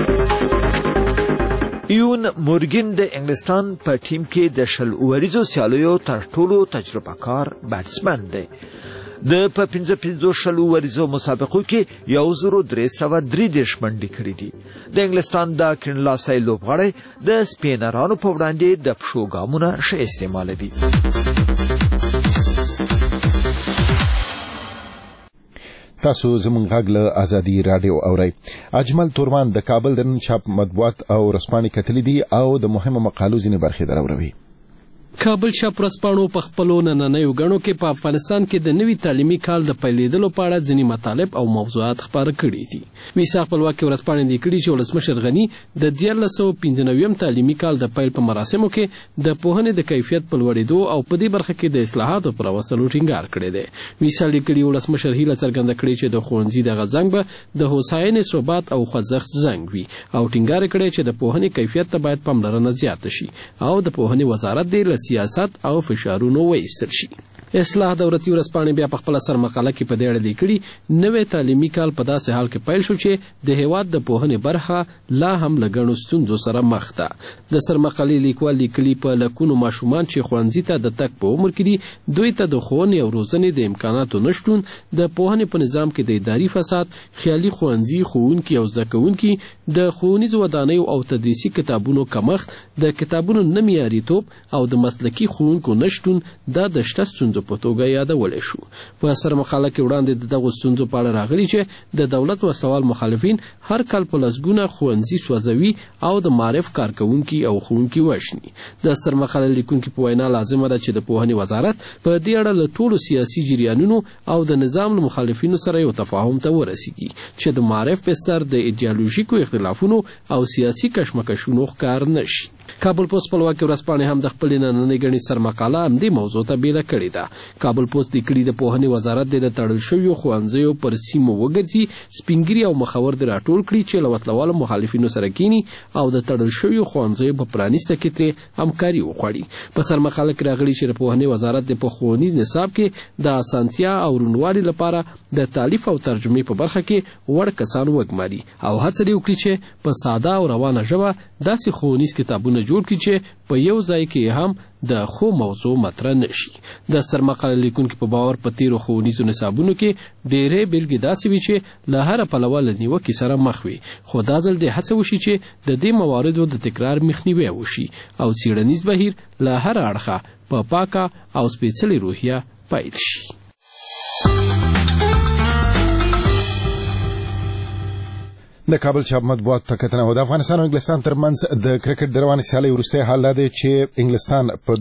ایون مورګن د انګلستان په ټیم کې د شل اوریزو سیالیو تر ټولو تجربه کار بیټسمن دی. د په 15 شل اوریزو مسابقو کې 1333 منډې کړې دي. د انګلستان د کینلاسای لوبغاړی د سپینرانو په وړاندې د پښو ګامونه ښه استعمالوي. تاسو زموږ غږ له ازادي رادیو اورئ. اجمل تورمان د کابل د نن چاپ مطبوعات او رسپانې کتلې دي او د مهمو مقالو ځینې برخې دراوروي. کابل چاپ ورځپاڼو په خپلو نننیو غڼو کې په افغانستان کې د نوي تعلیمي کال د پیلېدلو په اړه ځینې مطالب او موضوعات خپاره کړي دي. میثاق خپلواکي ورځپاڼې لیکلي چې ولسمشر غني د 1995 تعلیمي کال د پیل په مراسمو کې د پوهنې د کیفیت په لوړېدو او په دې برخه کې د اصلاحاتو پر راوستلو ټینګار کړی دی. میثاق لیکلي ولسمشر هیله څرګنده کړې چې د ښوونځي دغه زنګ به د هوساینې ثبات او خوځښت زنګ وي او ټینګار کړی چې د پوهنې کیفیت ته باید پاملرنه زیاته شي او د پوهنې وزارت د سیاست او فشارونو وایستل شي. اصلاح دولتي ورځپاڼې بیا په خپل سرمقاله کې په دې اړه لیکلي نوې تعلیمي کال په داسې حال کې پیل شو چې د هیواد د پوهنې برخه لا هم له ګڼو ستونزو سره مخ ده. د سرمقالې لیکوال لیکلي په لکونو ماشومان چې ښوونځي ته د تګ په عمر کې دي دوی ته د ښوونې او روزنې د امکاناتو نشتون، د پوهنې په نظام کې د اداري فساد، خیالي ښوونځي ښوونکي او زده کوونکي، د ښوونیزو ودانیو او تدریسي کتابونو کمښت، د کتابونو نه معیاريتوب او د مسلکي ښوونکو نشتون دا د شته ستونزو په توګه یادولی شو. په سرمقاله کې وړاندې د دغو ستونزو په اړه راغلي چې د دولت وسلوال مخالفین هر کال په لسګونه ښوونځي سوځوي او د معارف کارکوونکي او ښوونکي وژني. د سرمقاله لیکونکي په وینا لازمه ده چې د پوهنې وزارت په دې اړه له ټولو سیاسي جریانونو او د نظام له مخالفینو سره یو تفاهم ته ورسیږي چې د معارف په سر د ایډیالوژیکو اختلافونو او سیاسي کشمکشونو ښکار نشي. کابل پوسټ خپلواکي ورځپاڼې هم د خپلې نننۍ ګڼې سرمقاله همدې موضوع ته بیله کړې ده. کابل پوسټ لیکلي د پوهنې وزارت د تړل شویو ښوونځیو پر سیمو وګرځي، سپینګیري او مخور د راټول کړي چې له وسلوالو مخالفینو سره کینی او د تړل شویو ښوونځیو په پرانیسته کې ترې همکاري وغواړي. په سرمقاله کې راغلي چې د پوهنې وزارت د ښوونیز نصاب کې د اسانتیا او روڼوالي لپاره د تالیف او ترجمې په برخه کې وړ کسان وګماري او هڅه وکړي چې په ساده او روانه ژبه داسې ښوونیز کتابونه جوړ کړي چې په یو ځای کې هم د خو موضوع مطرح نشي. د سرمقاله لیکونکي په باور په تیرو ښوونیزو نصابونو کې ډېرې بېلګې داسې وي چې له هره پلوه له نیوکې سره مخ وي، خو دا ځل دې هڅه وشي چې د دې مواردو د تکرار مخنیوی وشي او څېړنیز بهیر له هر اړخه په پاکه او سپېڅلې روحیه پیل شي. د کابل چاپ مطبوعات ته کتنه و. د افغانستان او انګلستان ترمنځ د کرکټ د روانې سیالۍ وروستی حال دا دی چې انګلستان په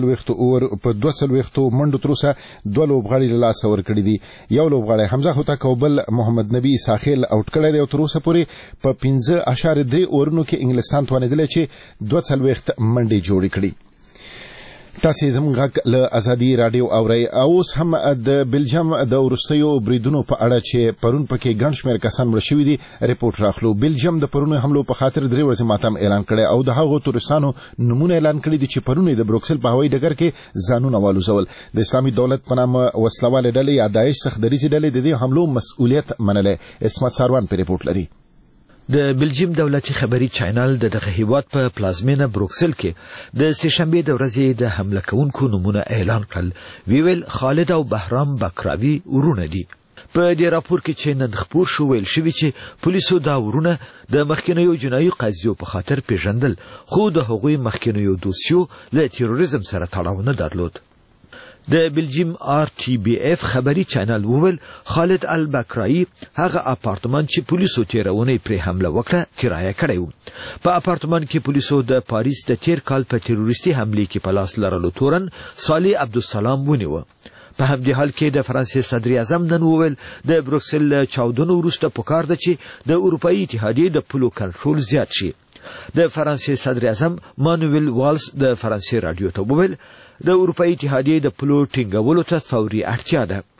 240 منډو تر اوسه 2 لوبغاړي له لاسه ورکړي دي. یو لوبغاړی حمزه هوتک او بل محمد نبی ساخیل اوټ کړی دی او تر اوسه پورې په 15.3 اورونو کې انګلستان توانېدلی چې 240 منډې جوړې کړي. تاسې زموږ غږ له ازادي رادیو اورئ. اوس هم د بلجیم د وروستیو بریدونو په اړه چې پرون پکې ګڼ شمېر کسان مړه شوي دي رپورټ راخلو. بلجیم د پرونیو حملو په خاطر 3 ورځې ماتم اعلان کړی او د هغو تورستانو نومونه اعلان کړي دي چې پرون د بروکسل په هوایي ډګر کې ځانونه والوزول. د اسلامي دولت په نامه وسلوالې ډلې یا داعش څخه دریځي ډلې د دې حملو مسؤلیت منلی. اسمت ساروان په رپورټ لري. د بلجیم دولتي خبري چینل دغه هیواد په پلازمینه بروکسل کې د سهشنبه د ورځې د حمله کوونکو نومونه اعلان کړل. ویل خالد او بهرام بکراوي ورونه دي. په دې راپور کې چې نن خبر شو ویل شوی چې پولیسو دا ورونه د مخکنیو جنایي قضیو په خاطر پیژندل، خو د هغوی مخکنیو دوسیو له تروریزم سره تړاو نه درلود. د بلجیم RTBF خبري چینل وویل خالد البکرایی هغه اپارتمان چې پولیسو تیرونه پرې حمله وکړه کرایه کړی و. په اپارتمان کې پولیسو د پاریس د تیر کال په تروریستي حمله کې په لاس لرلو تورن صالح عبدالسلام ونیو. په همدې حال کې د فرانسې صدر اعظم نن وویل د بروکسل چاودنو وروسته پکار ده چې د اروپאי اتحادیې د پولو کنټرول زیات شي. د فرانسې صدر اعظم مانویل والز د فرانسې رادیو ته وویل د اروپאי اتحادیې د پولو ټینګولو ته فوري اړتیا ده.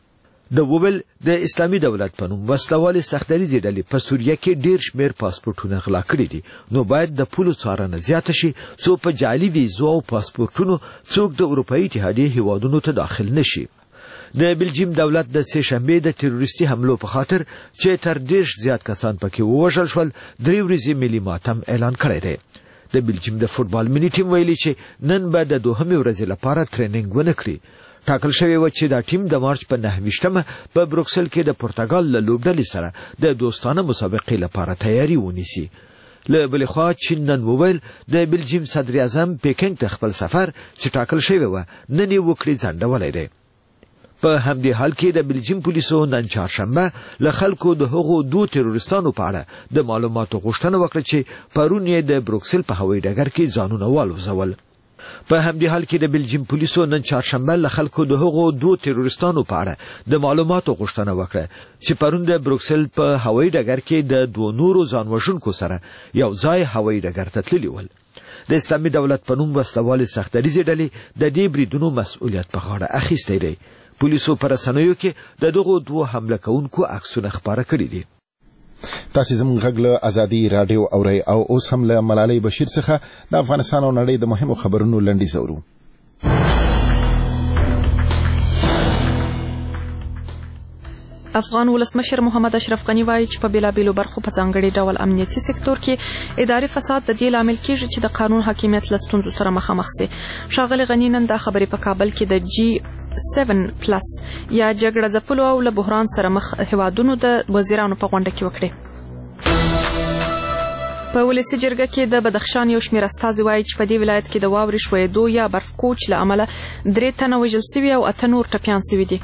د وویل د اسلامي دولت په نوم وسلوالې سختدریزې ډلې په سوریه کې ډیر شمیر پاسپورټونه غلا کړي دي، نو باید د پولو څارنه زیاته شي څو په جعلي ویزو او پاسپورټونو څوک د اروپایي اتحادیې هیوادونو ته داخل نشي. د بلجیم دولت د سه شنبې د تروریستي حملو په خاطر چې تر 10 زیات کسان پکې ووژل شول 3 ورځې ملي ماتم اعلان کړی دی. د بلجیم د فوتبال ملي ټیم ویلي چې نن به د دوهمې ورځې لپاره ټریننګ ونه کړي. ټاکل شوی و چې دا ټیم د مارچ په 9 په بروکسل کې د پرتګال له لوبډلې سره د دوستانه مسابقې لپاره تیاری ونیسي. له بلې خوا چین نن وویل د بلجیم صدر اعظم پیکنګ ته خپل سفر چې ټاکل شوی و نن یې وکړي ځنډولی دی. په همدې حال کې د بلجیم پولیسو نن چهارشنبه له خلکو د هغو 2 تروریستانو په اړه د معلوماتو غوښتنه وکړه چې پرون یې د بروکسل په هوایي ډګر کې ځانونه والوځول. په همدې حال کې د بلجیم پولیسو نن چهارشنبه له خلکو د هغو 2 تروریستانو په اړه د معلوماتو غوښتنه وکړه چې پرون د بروکسل په هوایي ډګر کې د 2 نورو ځانوژونکو سره یو ځای هوایي ډګر ته تللي ول. د اسلامي دولت په نوم وسلوالې سختدریزې ډلې د دې بریدونو مسؤلیت په غاړه اخیستی دی. پولیسو په رسنیو کې د دغو 2 حمله کوونکو عکسونه خپاره کړي دي. تاسو زموږ غږ له ازادي رادیو اورئ او اوس هم له ملالۍ بشیر څخه د افغانستان او نړۍ د مهمو خبرونو لنډیز اورو. افغان ولسمشر محمد اشرف غنی وایي چې په بیلابیلو برخو په ځانګړي ډول امنیتي سکتور کې اداري فساد د دې لامل کیږي چې د قانون حاکمیت له ستونزو سره مخامخ سي. ښاغلي غنی نن دا خبرې په کابل کې د G7+ یا جګړه ځپلو او له بحران سره مخ هیوادونو د وزیرانو په غونډه کې وکړي. په ولسي جرګه کې د بدخشان یو شمېر استازي وایي چې په دې ولایت کې د واورې ښویېدو یا برف کوچ له امله 3 تنه وژل سوي او 8 نور ټپیان سوي دي.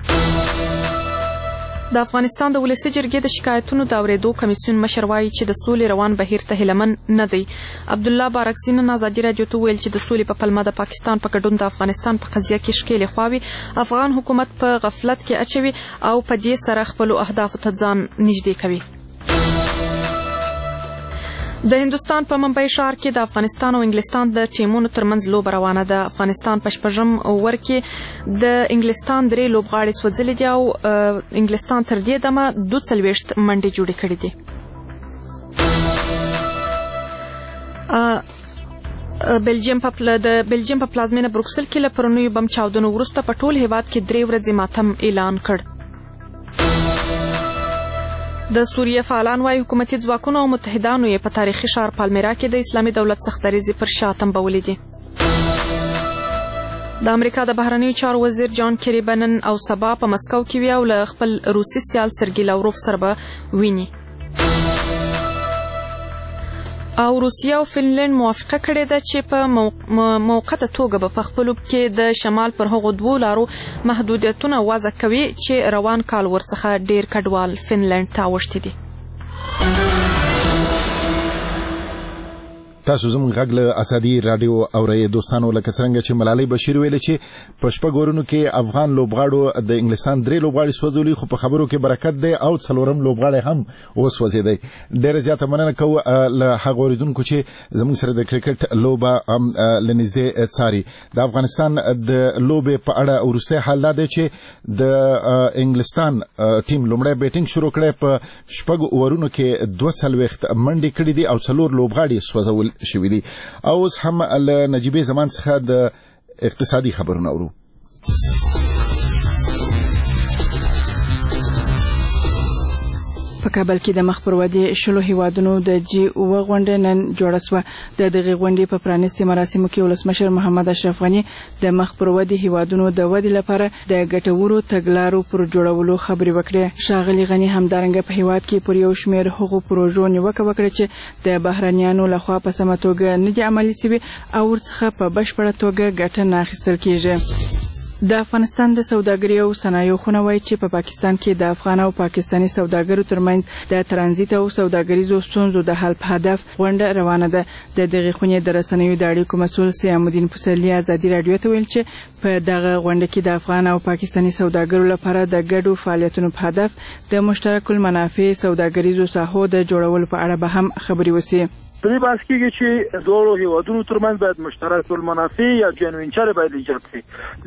د افغانستان د ولسي جرګې د شکایتونو د اورېدو کمیسیون مشر وایي چې د سولې روان بهیر ته هیلمن نه دی. عبدالله بارکزي نن ازادي راډیو ته وویل چې د سولې په پلمه د پاکستان په ګډون د افغانستان په قضیه کې ښکېلې خواوې افغان حکومت په غفلت کې اچوي او په دې سره خپلو اهدافو ته ځان نږدې کوي. د هندوستان په ممبئی ښار کې د افغانستان او انګلستان د ټیمونو ترمنځ لوبه روانه ده. افغانستان په 6م اوور کې د انګلستان 3 لوبغاړي سوځلي دي او انګلستان تر دې دمه 42 منډې جوړې کړې دي. د بلجیم په پلازمینه بروکسل کې له پرونیو بم چاودنو وروسته په ټول هیواد کې 3 ورځې ماتم اعلان کړ. د سوریه فعالان وايي حکومتي ځواکونو او متحدانو یې په تاریخي ښار پالمیرا کې د اسلامي دولت سختدریزې پر شا تنبولې دي. د امریکا د بهرنیو چارو وزیر جان کیری بنن او سبا په مسکو کې وي او له خپل روسي سیال سرګي لاوروف سره به ویني. او روسیه او فنلند موافقه کړې ده چې په موقته توګه به په خپلو کې د شمال پر هغو 2 لارو محدودیتونه وضع کوي چې روان کال ورڅخه ډیر کډوال فنلند ته اوښتي دي. تاسو زموږ غږ له ازادي رادیو اورئ. دوستانو لکه څنګه چې ملالۍ بشیر ویل چې په 6 ورونو کې افغان لوبغاړو د انګلستان 3 لوبغاړي سوځولي، خو په خبرو کې برکت دی او 4م لوبغاړی هم وسوځېدی. ډېره زیاته مننه کوو له هغو اورېدونکو چې زموږ سره د کرکټ لوبه له نږدې څاري. د افغانستان د لوبې په اړه وروستی حال دا دی چې د انګلستان ټیم لومړی بیټینګ شروع کړی، په 6 اورونو کې 42 منډې کړې دي او 4 لوبغاړي سوځول شوي دي. او اوس هم له نجیبې زمان څخه د اقتصادي خبرونه اورو. په کابل کې د مخ پر ودې 10 هیوادونو د G7 غونډه نن جوړه شوه. د دغه غونډې په پرانیستي مراسمو کې ولسمشر محمد اشرف غنی د مخ پر ودې هیوادونو د ودې لپاره د ګټورو تګلارو پر جوړولو خبرې وکړې. ښاغلي غنی همدارنګه په هیواد کې پر یو شمېر هغو پروژو نیوکه وکړه چې د بهرنیانو لخوا په سمه توګه نه دي عملي شوي او ورڅخه په بشپړه توګه ګټه نه اخیستل کیږي. د افغانستان د سوداګرۍ او صنایعو خونه وایي چې په پاکستان کې د افغان او پاکستاني سوداګرو ترمنځ د ترانزیت او سوداګریزو ستونزو د حل په هدف غونډه روانه ده. د دغې خونې د رسنیو د اړیکو مسؤل سیام الدین پسرلي ازادي راډیو ته ویل چې په دغه غونډه کې د افغان او پاکستاني سوداګرو لپاره د ګډو فعالیتونو په هدف د مشترک المنافع سوداګریزو ساحو د جوړولو په اړه به هم خبرې وشي. په دې بحث کېږي چې دوه هیوادونو ترمنځ باید مشترک المنافع یا جوین وینچر باید ایجاد شي. د امکان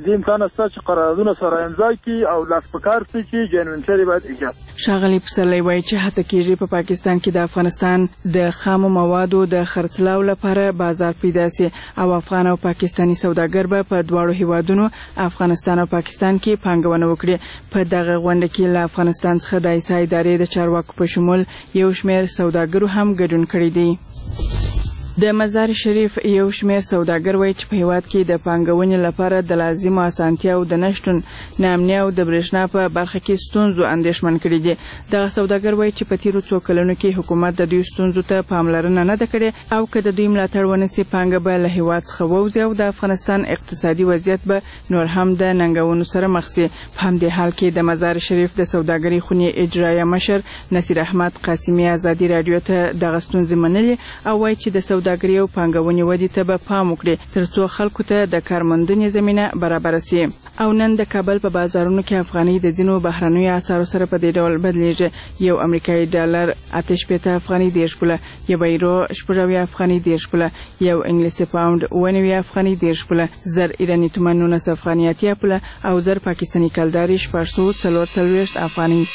مننه ستا چې قراردادونه سره امضا کړي او لاس په کار کړي چې جوین وینچر باید ایجاد. ښاغلي پسرلی وایي چې هڅه کیږي په پاکستان کې د افغانستان د خامو موادو د خرڅلاو لپاره بازار پیدا سي او افغان او پاکستاني سوداګر به په دواړو هیوادونو افغانستان او پاکستان کې پانګونه وکړي. په دغه غونډه کې له افغانستان څخه د ایسا ادارې د چارواکو په شمول یو شمېر سوداګرو هم ګډون کړی دی. د مزار شریف یو شمېر سوداګر وایي چې په هیواد کې د پانګونې لپاره د لازمو اسانتیاو د نشتون، ناامنۍ او د برېښنا په برخه کې ستونزو اندېښمن کړي دي. دغه سوداګر وایي چې په تیرو څو کلونو کې حکومت د دوی ستونزو ته پاملرنه نه ده کړې او که د دوی ملاتړ ونه سي پانګه به له هیواد څخه ووځي او د افغانستان اقتصادي وضعیت به نور هم د ننګونو سره مخ سي. په همدې حال کې د مزار شریف د سوداګرۍ خونې اجرایه مشر نصیر احمد قاسمي ازادي راډیو ته دغه ستونزې منلې او وایي چې د سوداګرۍ او پانګونې ودې ته به پام وکړي ترڅو خلکو ته د کارموندنې زمینه برابره سي. او نن د کابل په بازارونو کې افغانۍ د ځینو بهرنیو اسعارو سره په دې ډول بدلیږي. یو امریکایي ډالر 88 افغانۍ 10 پوله، یو یورو 80 افغانۍ 10 پوله، یو انګلیسي پاوند 90 افغانۍ 10 پوله، زر ایراني تومان 19 افغانۍ 80 پوله او زر پاکستاني کلداري 444 افغانۍ.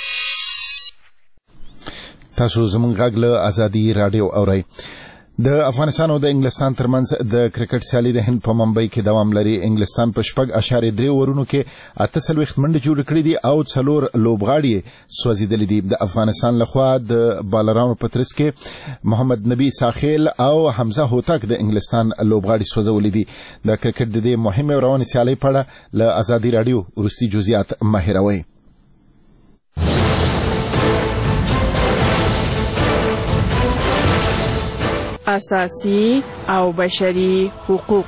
تاسو زموږ غږ له ازادي راډیو اورئ. د افغانستان او د انګلستان ترمنځ د کرکټ سیالي د هند په ممبئی کې دوام لري. انګلستان په 4.3 اورونو کې 48 منډې جوړې کړې دي او 4 لوبغاړي سوځېدلي دي. د افغانستان لخوا د بالرانو په ترڅ کې محمد نبی ساخیل او حمزه هوتک د انګلستان لوبغاړي سوځولي دي. د کرکټ د دې مهمه رواني سیالي په اړه له ازادي راډیو وروستي جزئیات ماهروي. اساسي او بشري حقوق.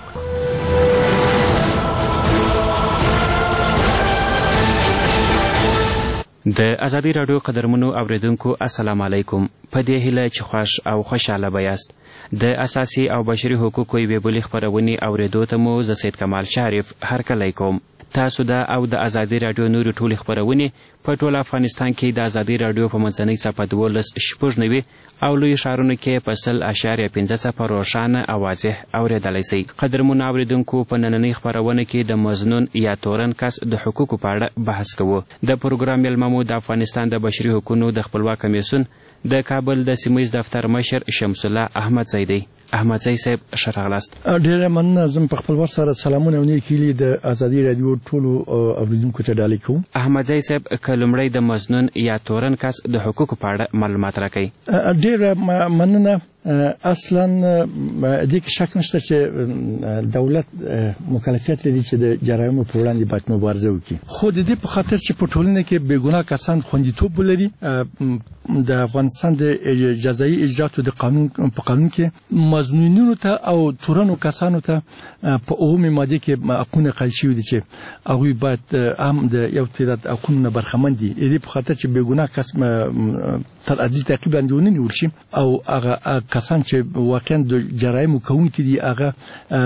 د ازادي راډیو قدرمنو اوریدونکو السلام علیکم. په دې هیله چې خوښ او خوشاله بیاست. د اساسي او بشري حقوقو یوې بلې خپرونې اوریدو ته مو زه سید کمال شریف هرکلی کوم. تاسو دا او د ازادي راډیو نورې ټولې خپرونې په ټول افغانستان کې د ازادي راډیو په منځنۍ څپه 12.9 او لوی ښارونو کې په 0.5 روښانه او واضح اورېدلی سئ. قدرمنو اوریدونکو په نننۍ خپرونه کې د مظنون یا تورن کس د حقوقو په اړه بحث کوو. د پروګرام میلمه مو د افغانستان د بشري حقوقو د خپلواک کمیسیون د کابل د سیمهیز دفتر مشر شمس الله احمدزی دی. احمدزی صاحب ښه راغلاست. ډېره مننه. زه په خپل وخت سره سلامونه او نیکې هیلې د ازادي راډیو ټولو اوریدونکو ته ډالۍ کوم. احمدزی صاحب که لومړی د مظنون یا تورن کس د حقوقو په اړه معلومات راکړئ. ډېره مننه. اصلا دې کې شک نشته چې دولت مکلفیت لري چې د جرایمو په وړاندې باید مبارزه وکړي، خو د دې په خاطر چې په ټولنه کې بېګناه کسان خوندیتوب ولري. د افغانستان د جزایي اجراتو د قانون کې مظنونینو ته او تورنو کسانو ته په اومه ماده کې حقونه قایل شوي دي چې هغوی باید هم د یو تعداد حقونو برخمن دي. دې په خاطر چې بېګناه کس تر عدلي تعقیب لاندې ونیول شي او هغه کسان چې واقعا د جرایمو کوونکي دي هغه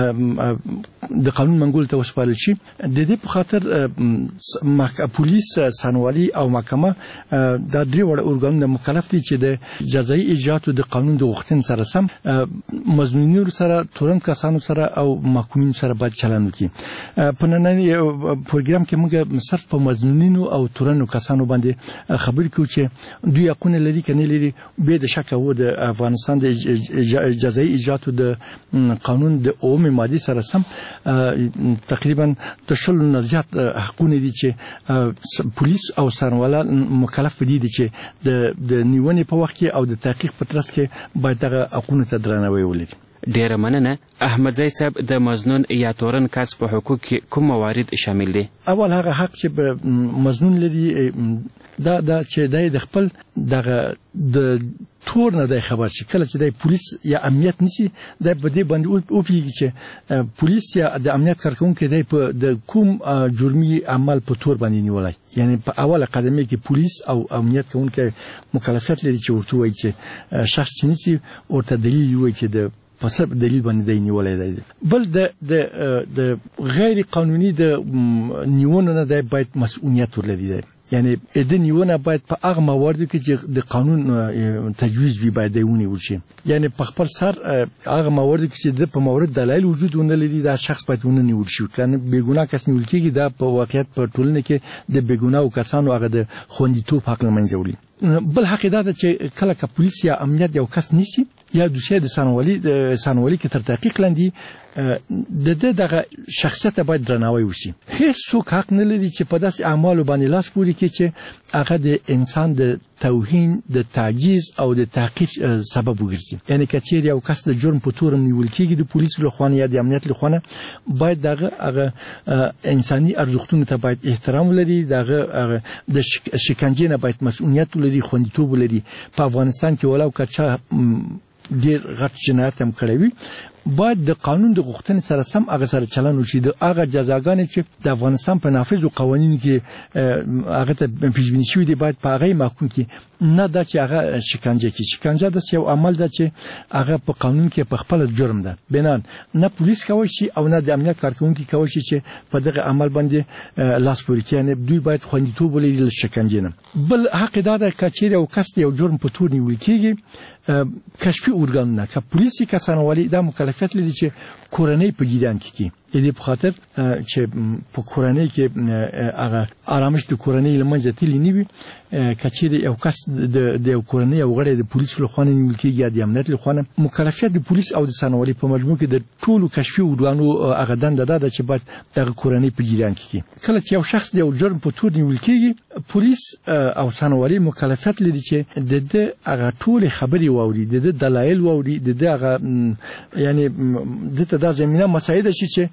د قانون منګول ته وسپارل شي. د دې په خاطر پولیس، سانوالي او محکمه دا درې وړ ارګانونه مکلف دي چې د جزایي اجراتو د قانون د غوښتنې سره سم مظنونینو سره، تورن کسانو سره او محکومینو سره باید چلند وکړي. په نننۍ پروګرام کې موږ صرف په مظنونینو او تورنو کسانو باندې خبرې کوو چې دوی حقونه لري که نه لري. بې د شکه و د افغانستان د جزایي اجراتو د قانون د اومه ماده سره سم تقریبا د 20 نه زیات حقونه دي چې پولیس او سانواله مکلف دي چې د نیونې په وخت کې او د تحقیق په ترڅ کې باید دغه حقونه ته درناوی ولري. ډیره مننه. احمدزی صاحب د مظنون یا تورن کس په حقوق کې کوم موارد شامل دي؟ اول هغه حق چې مظنون لري دا چې د خپل دغه د تور نه د خبر شي. کله چې د پولیس یا امنیت نسی د بده باندې او پیږي چې پولیس یا د امنیت کارکونکو د کوم جرمي عمل په تور باندې نیولای. یعنی په اوله قدمه کې پولیس او امنیت کوونکو مکلفیت لري چې ورته وایي چې شخص چې نسی ورته دلیل وایي چې د په سبب دلیل باندې دی نیولای دی. بل د غیر قانوني د نیونو نه باید مسؤلیت ولري. یعنی د نیونه باید په هغه مواردو کې چې د قانون تجویز وي باید ونیول شي. یعنی په خپل سر هغه مواردو کې چې د په مورد دلایل وجود ونه لري دا شخص باید ونیول شي. کنه بیګناه کس نیول کېږي دا په واقعیت په ټولنه کې د بیګناه کسانو هغه د خوندیتوب حق له منځه وړي. بل حق دا ده چې کله که پولیس یا امنیت یو کس نیسي یا دوسیه د ثانوالي کې تر تحقیق لاندې د دغه شخصیت باید درناوی وشي. هیڅ څوک حق نه لري چې په داسې اعمالو باندې لاس پورې کړي چې هغه د انسان د توهین، د تعجیز او د تحقیر سبب وګرځي. یعنی که چیرې یو کس د جرم په تور نیول کېږي د پولیسو لخوا یا د امنیت لخوا باید هغه انساني ارزښتونو ته باید احترام ولري، دغه د شکنجې نه باید مسؤلیت ولري، خوندیتوب ولري. په افغانستان کې ولو که چا ډېر غټ جنایت هم کړی وي باید د قانون د غوښتنې سره سم هغه سره چلند وشي. د هغه جزاګانې چې د افغانستان په نافذو قوانینو کې هغه ته پیژبیني شوي دي باید په هغه محکوم کړي، نه دا چې هغه شکنجه کړي. شکنجه داسې یو عمل ده چې هغه په قانون کې په خپله جرم ده. بنان نه پولیس کولی شي او نه د امنیت کارکوونکي کولی شي چې په دغه عمل باندې لاس پورې کړي. یعنې دوی باید خوندیتوب ولري له شکنجې نه. بل حق دا ده که چیرې یو کس د یو جرم په تور نیول کېږي کشفي ارګانونه که پولیسي که ثانوالي دا مکلفیت لري چې کورنۍ په جریان کې کړي. دې په خاطر چې په کورنۍ کې هغه آرامش د کورنۍ له منځه تللی نه وي. که چیرې یو کس د یو کورنۍ یو غړی د پولیسو لخوا نه نیول کېږي یا د امنیت لخوا نه، مکلفیت د پولیس او د ثانوالي په مجموع کې د ټولو کشفي ارګانو هغه دنده دا ده چې باید دغه کورنۍ په جریان کې کړي. کله چې یو شخص د یو جرم په تور نیول کېږي پولیس او ثانوالي مکلفیت لري چې د هغه ټولې خبرې واوري، د دلایل واوري، د هغه یعنی دته دا زمينه مساعده شي چې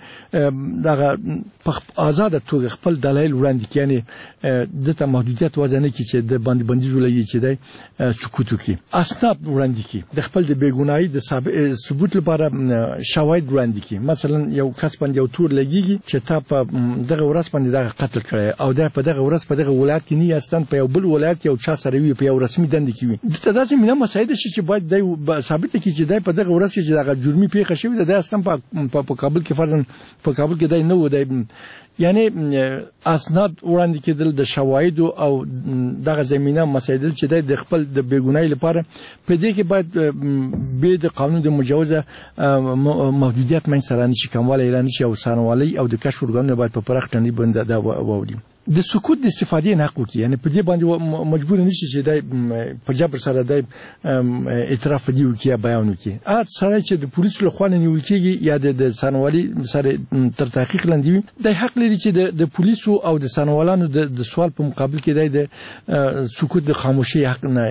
دغه په آزاد توګه خپل دلایل وړاندې کړي. یعنی دته محدودیت وځنه کې چې د باندې بندیز ولګي چې د سکوت وکړي، اسناد وړاندې کړي، د خپل د بیګناهي د ثبوت لپاره شواهد وړاندې کړي. مثلا یو کس باندې یو تور لګيږي چې تا په دغه ورځ باندې دغه قتل کړی او دا په دغه ورځ په دغه ولایت کې نه یاستان په یو بل ولایت یو چا سره وي په یو رسمي دنده کې وي. دته دا زمينه مساعده شي چې باید د ثابت کړي چې د په دغه ورځ کې دغه جرمي پیښه شوې ده، د اصلا په کابل کې فرضاً په کابل کې دای نه و دی. یعنی اسناد وړاندې کېدل د شواهد او دغه زمينه مساعده چې د خپل د بیګناهي لپاره په دې کې باید به د قانون د مجوزه محدودیت من سره نشي کومواله اعلان شي او ثانوالي او د کشف ورګانو باید په پراخ ټنډي باندې دا ووري. د سکوت د استفادې نه حق وکړي. یعنی په دې باندې مجبور نشي چې د په جبر سره د اعتراف دی وکړي یا بیان وکړي. سره چې د پولیسو لخوا نیول کېږي یا د ثانوالي سره تر تحقیق لاندې وي د حق لري چې د پولیسو او د ثانوالانو د سوال په مقابل کې د سکوت د خاموشي حق نه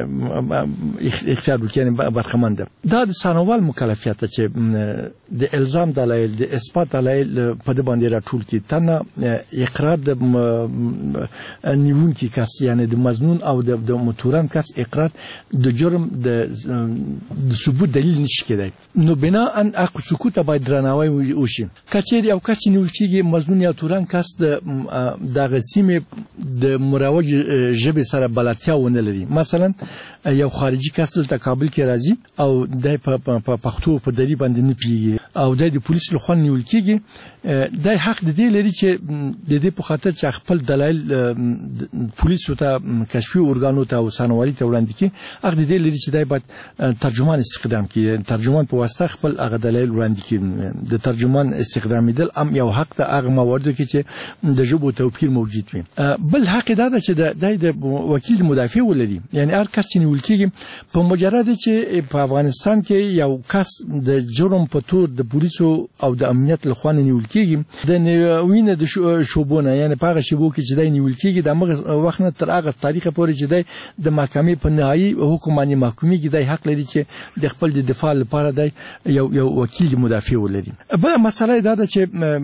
اختیار وکړي. یعنی برخمن ده. دا د ثانوال مکلفیت چې د الزام دلایل د اثبات دلایل په دې باندې راټول کړي. تنه اقرار د نیون کی کس یعنی د مظنون او د متورن کس اقرار د جرم د ثبوت دلیل نشي کېدای. نو بنا ان اق سکوت باید درناوی وشي. کچېر یو کس نیول کېږي مظنون یا تورن کس د غسیمه د مروج ژبه سره بلاتیا ونه لري. مثلا یو خارجي کس دلته کابل کې راځي او د پښتو په دری باندې نه پیږي او د پولیسو لخوا نیول کېږي. د حق د دې لري چې د دې په خاطر چې خپل دلایل پولیسو ته کشفي ارګانو ته او ثانوالي ته وړاندې کړي. هغه د دې لري چې د باید ترجمان استخدام کړي. ترجمان په واسطه خپل هغه دلایل وړاندې کړي. د ترجمان استخدامیدل هم یو حق ته هغه مواردو کې چې د ژبو توپیر موجود وي. بل حق دا ده چې د وکیل مدافع ولري. یعنی هر کس چې نیول کېږي په مجرد چې په افغانستان کې یو کس د جرم په تور د پولیسو او د امنیت لخوا نیول کېږي د وینې د شوبونه یعنی په هغه شیبو کې چې د نیول کېږي د هغه وخت نه تر هغه تاریخ پورې چې د محکمې په نهایي حکم باندې محکومي کې د حق لري چې د خپل د دفاع لپاره د یو وکیل مدافع ولري. بل مسله دا ده چې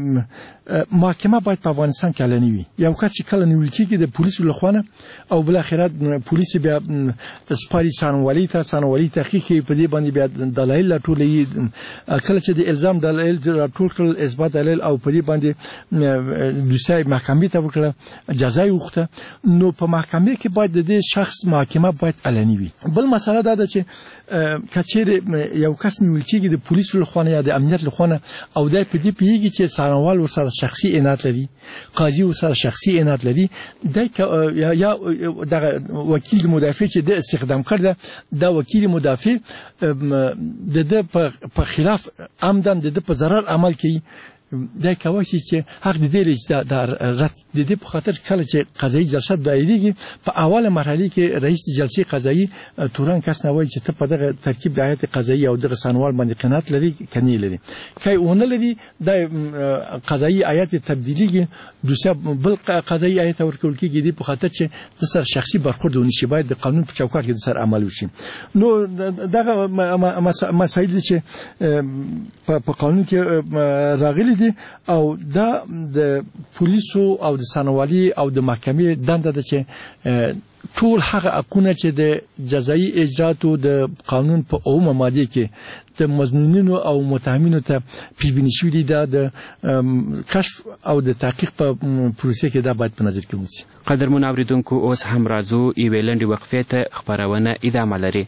محکمه باید په افغانستان کې علني وي. یو کس چې کله نیول کېږي د پولیسو لخوا او بل اخرت پولیس بیا سپاري ثانوالي تحقیق کوي په دې باندې بیا دلایل ټولوي. کله چې د الزام دلایل راټول کړل اثبات دلایل او په دې باندې دوسیه محکمې ته وکړه جزا یې وغوښته نو په محکمې کې باید د دې شخص محاکمه باید علني وي. بل مسله دا ده چې کچېر یو کس نیول کېږي د پولیسو لخوا یا د امنیت لخوا او دا په دې پیږي چې څارنوال ورسره شخصي عنایت لري قاضي ورسره شخصي عنایت لري دا یا دغه وکیل مدافع چې د استخدام کړ دا وکیل مدافع د په خلاف عمدن د په ضرر عمل کوي دا کوي چې حق دې لري چې دا رد دې په خاطر کله چې قضایي جلسه دایریږي په اوله مرحله کې رئیس جلسې قضایي تورن کس نه وایي چې ته په دغه ترکیب د هیئت قضایي او دغه سنوال باندې قناعت لري کني لري کای ونه لري د قضایي هیئت تبدیلیږي دوسه بل قضایي هیئت ورکول کېږي په خاطر چې د سر شخصي برخورد ونشي باید د قانون په چوکاټ کې د سر عمل وشي. نو دغه مسایل چې په قانون کې راغلي دي او دا د پولیسو او د سنوالي او د محکمې دنده ده چې ټول هغه حقونه چې د جزایي اجراتو د قانون په اومه ماده کې د مظنونینو او متهمینو ته پیشبینی شوي دي د کشف او د تحقیق په پروسه کې دا باید په نظر کې ونیسي. قدرمن اوریدونکو اوس هم راځو یوې لنډې وقفې ته خپرونه ادامه لري.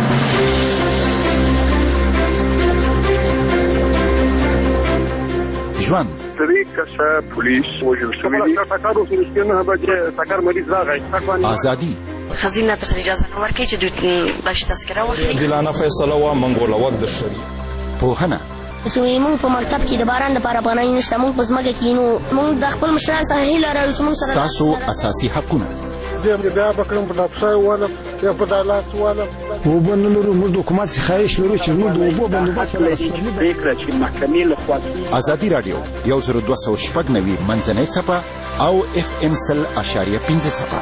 ژوند درې کسه پولیس وژل شوي دي. ټکر وشو نه به ټکر مریض راغی. ازادي خزینه پر اجازه نه ورکړي چې دوی باش تذکره واخلي. دلانه فیصله وا منګوله وخت درشي. پوهنه چې موږ په مکتب کې د باران لپاره پناه نشته موږ په ځمکه کې نو موږ د خپل مشران سره هیله لرو چې موږ سره تاسو اساسي حقونه زه بیا بکرم په دپسای والا یا په دالاس والا وبن لرو موږ د حکومت څخه خواهش لرو چې موږ د اوبو بندوبست پریکړه چې محکمې لخوا ازادي رادیو 10290 منځنۍ څپه او FM 100.5 څپه.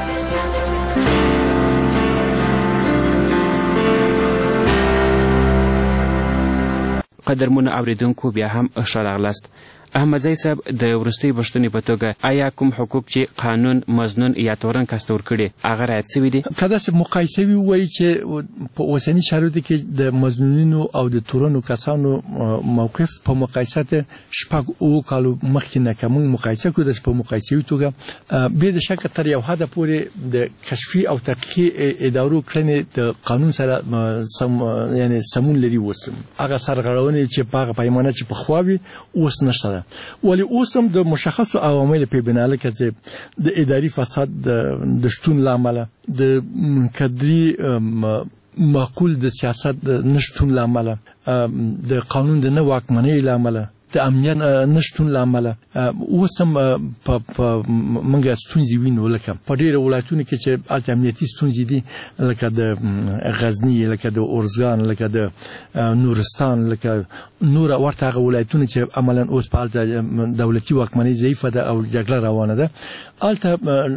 قدرمن اوریدونکو بیا هم ښه راغلاست. احمدزی صاحب د وروستۍ پوښتنې په توګه آیا کوم حقوق چې قانون مظنون یا تورن کس ته ورکړي هغه رعایت شوي دي؟ که داسې مقایسه ووایي چې په اوسني شرایطو کې د مظنونینو او د تورنو کسانو موقف په مقایسه د شپږ اووه کالو مخکې نه که موږ مقایسه کړو داسې په مقایسوي توګه بې د شکه تر یو حده پورې د کشفي او تحقیقي ادارو کړنې د قانون سره یعنی سمون لري. اوس هغه سرغړونې چې په هغه پیمانه چې پخوا وي اوس نشته ده ولی اوس هم د مشخصو عواملو په بنا لکه چې د اداري فساد د شتون لامل د کدري معقول د سیاست نشټون لامل د قانون د نه واکمنۍ لامل د امنیت نشټون لامل اوس هم په منګه ستونزې وینو لکه په ډیرو ولایتونو کې چې الته امنیتي ستونزې دي لکه د غزنی لکه د اورزګان لکه د نورستان لکه نور ورته هغه ولایتونه چې عملاً اوس په الته دولتي واکمنۍ ضعیفه ده او جګړه روانه ده الته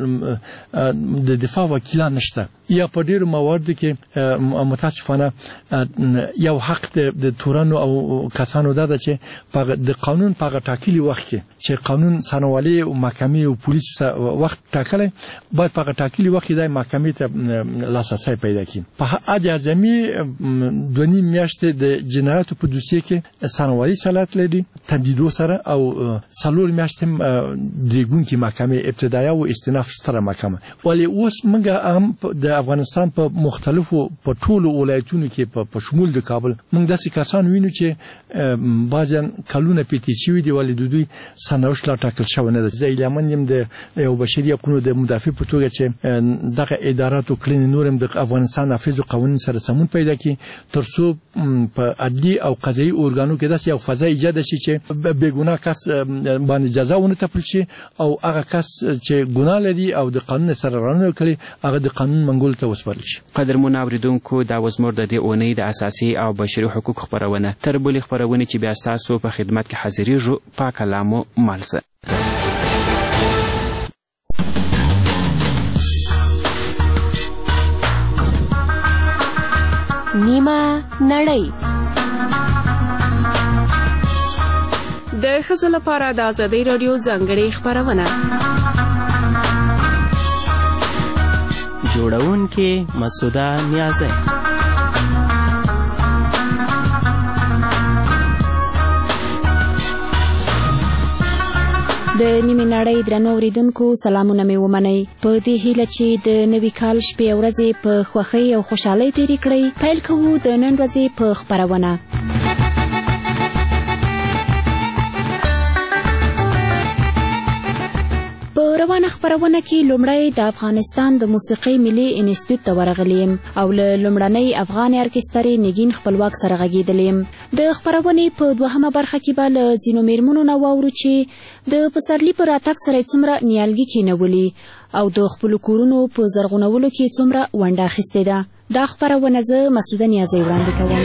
د دفاع وکیلان نشته یا په ډیرو مواردو کې متاسفانه یو حق د تورانو او کسانو ده چې د قانون په ټاکلي وخت کې چې قانون سنوالي او محکمې او پولیس وخت ټاکلی باید په ټاکلي وخت کې د محکمې ته لاسرسی پیدا کړي. په عادي اعظمي 2.5 میاشتې د جنایاتو په دوسیه کې سنوالي صلاحیت لري تمدیدو سره او 4 میاشتې درېګونکې محکمې ابتدایي او استئناف ستره محکمه. ولی اوس موږ هم د افغانستان په مختلفو په ټولو ولایتونو کې په شمول د کابل موږ داسې کسان وینو چې بعضیان کلونه پیټی شوي دي ولې دوی سرنوشت لا ټاکل شوی نه ده. زه ایلامن یم د یو بشري حقوقو د مدافع په توګه چې دغه ادارات او کړنې نور هم د افغانستان نافذ قوانین سره سمون پیدا کړي تر څو په عدلي او قضایي ارګانو کې داسې یو فضا ایجاد شي چې بېګناه کس باندې جزا ونه ټاکل شي او هغه کس چې ګناه لري او د قانون سره رانه کړي هغه د قانون منګول ته وسپارل شي. قدرمن اوریدونکو دا وزمور د دې اونۍ د اساسي او بشري حقوق خبرونه تر بلې خبرونه چې بیا تاسو په خدمت کې حاضرېږو په کلامو مالسه. نیمه نړۍ د ښځو لپاره د ازادۍ راډیو ځانګړې خبرونه جوړونکې مسعوده نیازی د نیمې نړۍ درنو اوریدونکو سلامونه مې ومنئ. په دې هیله چې د نوي کال شپې او ورځې په خوښۍ او خوشحالۍ تېرې کړئ، پیل کوو د نن ورځې په خپرونه. په روانه خپرونه کې لومړی د افغانستان د موسیقۍ ملي انسټیټیوټ ته ورغلی یم او له لومړنۍ افغان ارکسترې نګین خپلواک سره غږېدلی یم. د خپرونې په دوهمه برخه کې به له ځینو میرمنو نه واورو چې د پسرلي په راتګ سره یې څومره نیالګي کینولي او د خپلو کورونو په زرغونولو کې څومره ونډه اخیستې ده. دا خپرونه زه مسعوده نیازۍ وړاندې کوم.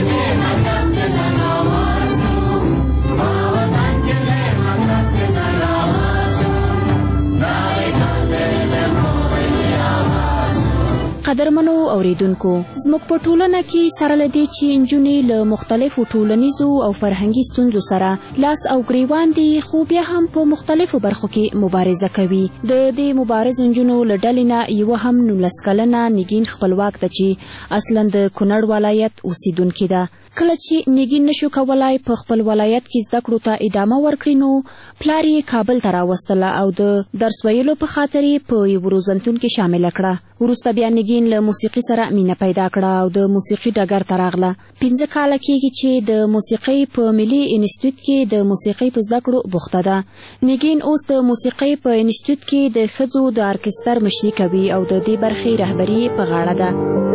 قدرمنو اوریدونکو، زموږ په ټولنه کې سره له دې چې نجونې له مختلفو ټولنیزو او فرهنګي ستونزو سره لاس او ګریوان دي، خو بیا هم په مختلفو برخو کې مبارزه کوي. د دې مبارز نجونو له ډلې نه یوه هم 19 کلنه نګین خپلواک ده چې اصلا د کونړ ولایت اوسیدونکې ده. کله چې نګین نشو کولای په خپل ولایت کې زده کړو ته ادامه ورکړي، نو پلار یې کابل ته راوستله او د درس ویلو په خاطر یې په یو روزنتون کې شامله کړه. وروسته بیا نګین له موسیقي سره مینه پیدا کړه او د موسیقي ډګر ته راغله. 15 کاله کېږي چې د موسیقۍ په ملي انسټیټیوټ کې د موسیقۍ په زده کړو بوخته ده. نګین اوس د موسیقۍ په انسټیټیوټ کې د ښځو د ارکستر مشري کوي او د دې برخې رهبري په غاړه ده.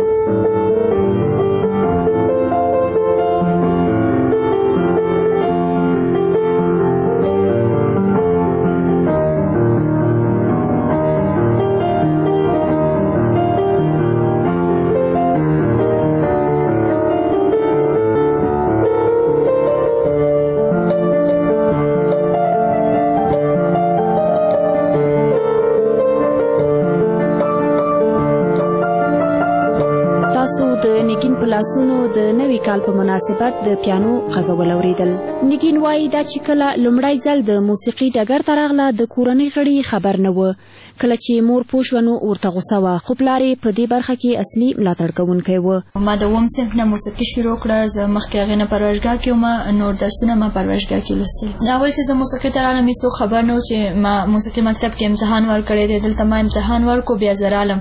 د نګین په لاسونو د نوي کال په مناسبت د پیانو غږول اوریدل. نګین وایي دا چې کله لومړی ځل د موسیقي ډګر ته راغله د کورنۍ غړي خبر نه و. کله چې مور پوه شوه نو ورته غوسه وه، خو پلار یې په دې برخه کې اصلي ملاتړ کوونکی و. ما د اووم صنف نه موسیقي شروع کړه. زه مخکې هغې نه پروژګاه کې وم، نور درسونه ما پروژګاه کې لوستل. اول چې زه موسیقي ته رالم هېڅوک خبر نه و چې ما موسیقي مکتب کې امتحان ورکړی دی. دلته ما امتحان ورکړو، بیا زه رالم.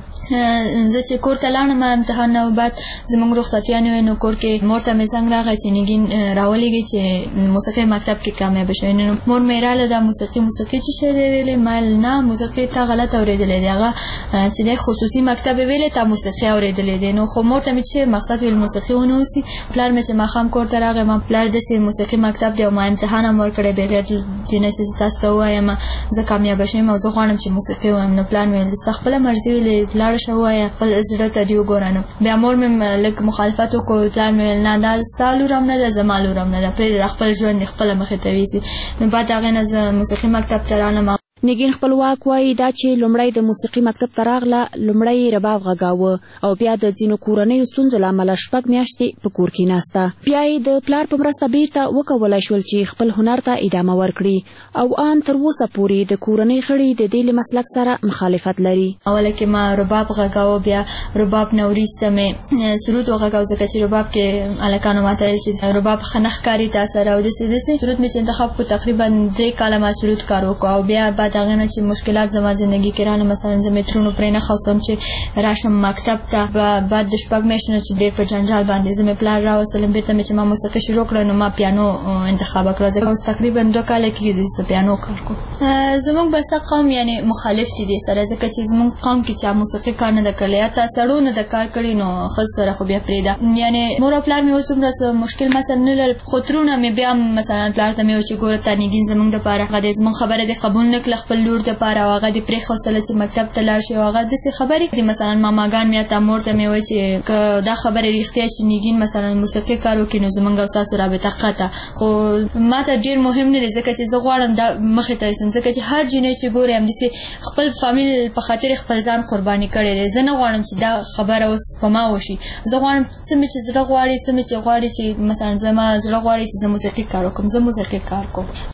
زه چې کور ته لاړم امتحان نه بعد زموږ رخصتیانې وې، نو کور کې مور ته مې زنګ راغی چې نګین راولېږي چې موسیقي مکتب کې کامیابه شوې. نو مور مې راله دا موسیقي څه شی دی ویلې؟ ما نه، موسیقي تا غلط اورېدلی دی، هغه چې دی خصوصي مکتب یې ویلې، تا موسیقي اورېدلی دی. نو خو مور ته مې چې مقصد ویل موسیقي ونه اوسي. پلار مې چې ماښام کور ته راغی، ما پلار داسې موسیقي مکتب دی او ما امتحان هم ورکړی بغیر دې نه چې زه تاسو ته ووایم زه کامیابه شوم او زه غواړم چې موسیقي ووایم. نو پلار مې ویل ستا خپله مرضي ویلې، لاړه شه ووایه، خپل زړه ته دې وګوره. نو بیا مور مې لږ مخالفت وکړو. پلار مې ویل نه، دا ستا لور هم نه ده، زما لور هم نه ده، پرېږده خپل ژوند دې خپله مخې ته ویسي. نو بعد هغې نه زه موسیقي مکتب ته رالم. نګین خپلواک وایي دا چې لومړی د موسیقي مکتب ته راغله، لومړی رباب غږاوه او بیا د ځینو کورنیو ستونزو له امله 6 میاشتې په کور کې ناسته. بیا یې د پلار په مرسته بیرته وکولی شول چې خپل هنر ته ادامه ورکړي او ان تر اوسه پورې د کورنۍ غړي د دې له مسلک سره مخالفت لري. اوله کې ما رباب غږاوه، بیا رباب نه وروسته مې سرود وغږاوه، ځکه چې رباب کې هلکانو ماته ویل چې رباب ښه نه ښکاري تا سره او داسې سرود مې چې انتخاب کړو. تقریبا 3 کاله ما سرود کار وکړو او بیا هغه نه چې مشکلات زما زندگی کې رانه، مثلا زه مترونو پرې نه خواستم چې راشم مکتب ته. بعد د 6 میاشتو نه چې ډېر په جنجال باندې زه مې پلار راوستلم بېرته مې چې ما موسیقي شروع کړه، نو ما پیانو انتخاب کړه. ځکه اوس تقریبا 2 کاله کېږي زه پیانو کار کوم. زموږ بسته قوم یعنې مخالف دي دې سره، ځکه چې زموږ قوم کې چا موسیقي کار نه ده کړی، حتی سړو نه ده کار کړی، نو ښځو سره خو بیا پرېږده. یعنې مور او پلار مې اوس دومره مشکل مثلا نه لري، خو ترونه مې بیا مثلا پلار ته مې وویل چې ګوره تا نګین زموږ دپاره هغه دی زموږ خبره دې قبول نه کړله خپل لور دپاره او هغه دې پرېښودله چې مکتب ته لاړ شي او هغه داسې خبرې دي. مثلا ماماګان مې حتی مور ته مې وایي چې که دا خبرې رښتیا چې نګین مثلا موسیقي کار وکړي نو زموږ او ستاسو رابطه قطع. خو ما ته ډېر مهم نه دی، ځکه چې زه غواړم دا مخې ته یوسم، ځکه چې هر جینۍ چې ګورې همداسې خپل فامیل په خاطر خپل ځان قرباني کړی دی. زه نه غواړم چې دا خبره اوس په ما وشي. زه غواړم څه مې چې زړه غواړي، څه مې چې غواړي چې مثلا زما زړه غواړي چې زه موسیقي کار وکړم، زه موسیقي کار کوم.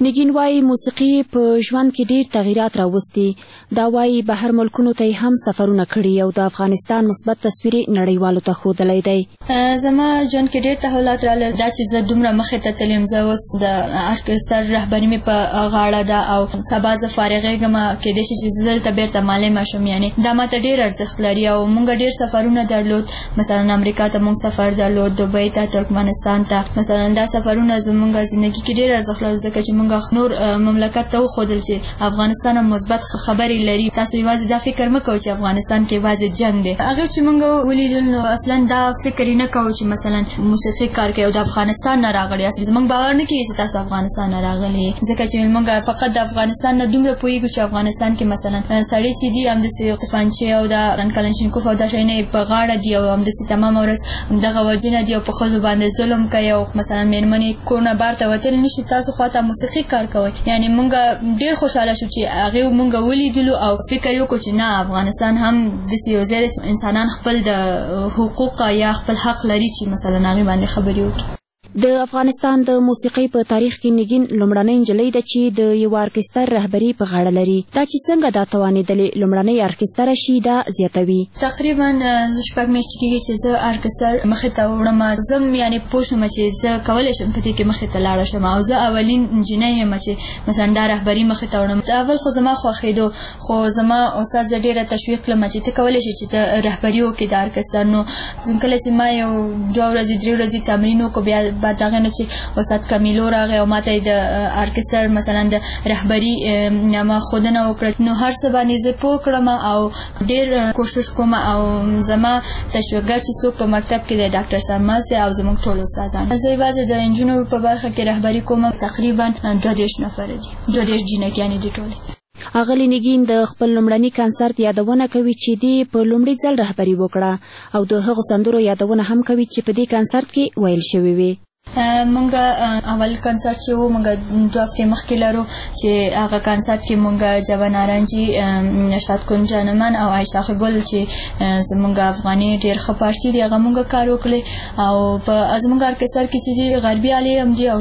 نګین وايي موسیقي په ژوند کې ډېر تغیرات راوستي. دا وايي بهر ملکونو ته هم سفرونه کړي او د افغانستان مثبت تصویر نړیوالو ته ښودلی دی. زما ژوند کې ډېر تحولات راغله. دا چې زه دومره مخې ته تلم، زه اوس د ارکستر رهبري مې په غاړه ده او سبا زه فارغېږم، کېدای شي چې زه دلته بېرته معلمه شم. یعنې دا ماته ډېر ارزښت لري او موږ ډېر سفرونه درلود. مثلا امریکا ته موږ سفر درلود، دوبۍ ته، ترکمنستان ته. مثلا دا سفرونه زموږ زندګي کې ډېر ارزښت لري ځکه چې موږ نور مملکت ته وښودل چې افغانستان هم مثبت خبرې لري. تاسو یوازې دا فکر مه کوئ چې افغانستان کې یوازې جنګ دی. هغه چې موږ ولیدل نو اصلا دا فکر یې نه کوو چې مثلا موسیقي کار کوي او د افغانستان نه راغلي. اصلي زموږ باور نه کېږي چې تاسو افغانستان نه راغلي، ځکه چې موږ فقط د افغانستان نه دومره پوهېږو چې افغانستان کې مثلا سړی چې دي همداسې طفانچې او د کلنشینکوف او دا شیونه یې په غاړه دي او همداسې تمامه ورځ همدغه وجونه دي او په ښځو باندې ظلم کوي او مثلا مېرمنې کور نه بهر ته وتلی نه شي. تاسو خواته موسیقي کار کوئ. یعنی مونږ ډېر خوشاله شو چې هغه مونږ ولیدلو او فکر وکړو چې نه، افغانستان هم داسې یو ځای دی چې انسانان خپل د حقوق یا خپل حق لري چې مثلا هغې باندې خبرې وکړي. د افغانستان د موسیقۍ په تاریخ کې نګین لومړنۍ نجلۍ ده چې د یو ارکستر رهبري په غاړه لري. دا چې څنګه دا توانېدلې لومړنۍ ارکستر شي دا زیاتوي. تقریبا 6 میاشتې کېږي چې زه ارکستر مخې ته وړم. زه یعنې پوه شوم چې زه کولی شم په دې کې مخې ته لاړه شم او زه اولین نجلۍ یم چې مثلا دا رهبري مخې ته وړم. اول خو زما خوښېدو، خو زما استاد زه ډېره تشویق کړم چې ته کولی شې چې ته رهبري وکړې د ارکستر. نو کله چې ما یو 2 ورځې 3 ورځې تمرین وکړو، بیا بعد دغه نه چې استاد کمیلو راغی او ماته د ارکستر مثلا د رهبري ما ښودنه وکړه. نو هر څه باندې زه پوه کړم او ډېر کوشش کوم او زما تشویقګر چې څوک په مکتب کې دی ډاکټر سرماز دی او زموږ ټول استادان. زه یوازې د نجونو په برخه کې رهبري کوم. تقریبا 32 نفره دي، 32 جینکیانې دي ټولې. اغلی نګین د خپل لومړني کنسرت یادونه کوي چې دی په لومړي ځل رهبري وکړه او د هغو سندرو یادونه هم کوي چې په دې کنسرت کې ویل شوي وي. مونږ اول کنسرت چې و مونږ 2 هفتې مخکې لرو چې هغه کنسرت کې مونږ جوان نارنجي، نشاط کن جانمن او عایشه ګل چې زمونږ افغاني ډېر ښه پارچي دي هغه مونږ کار وکړی. او په زمونږ ارکستر کې چې غربي آلې هم دي او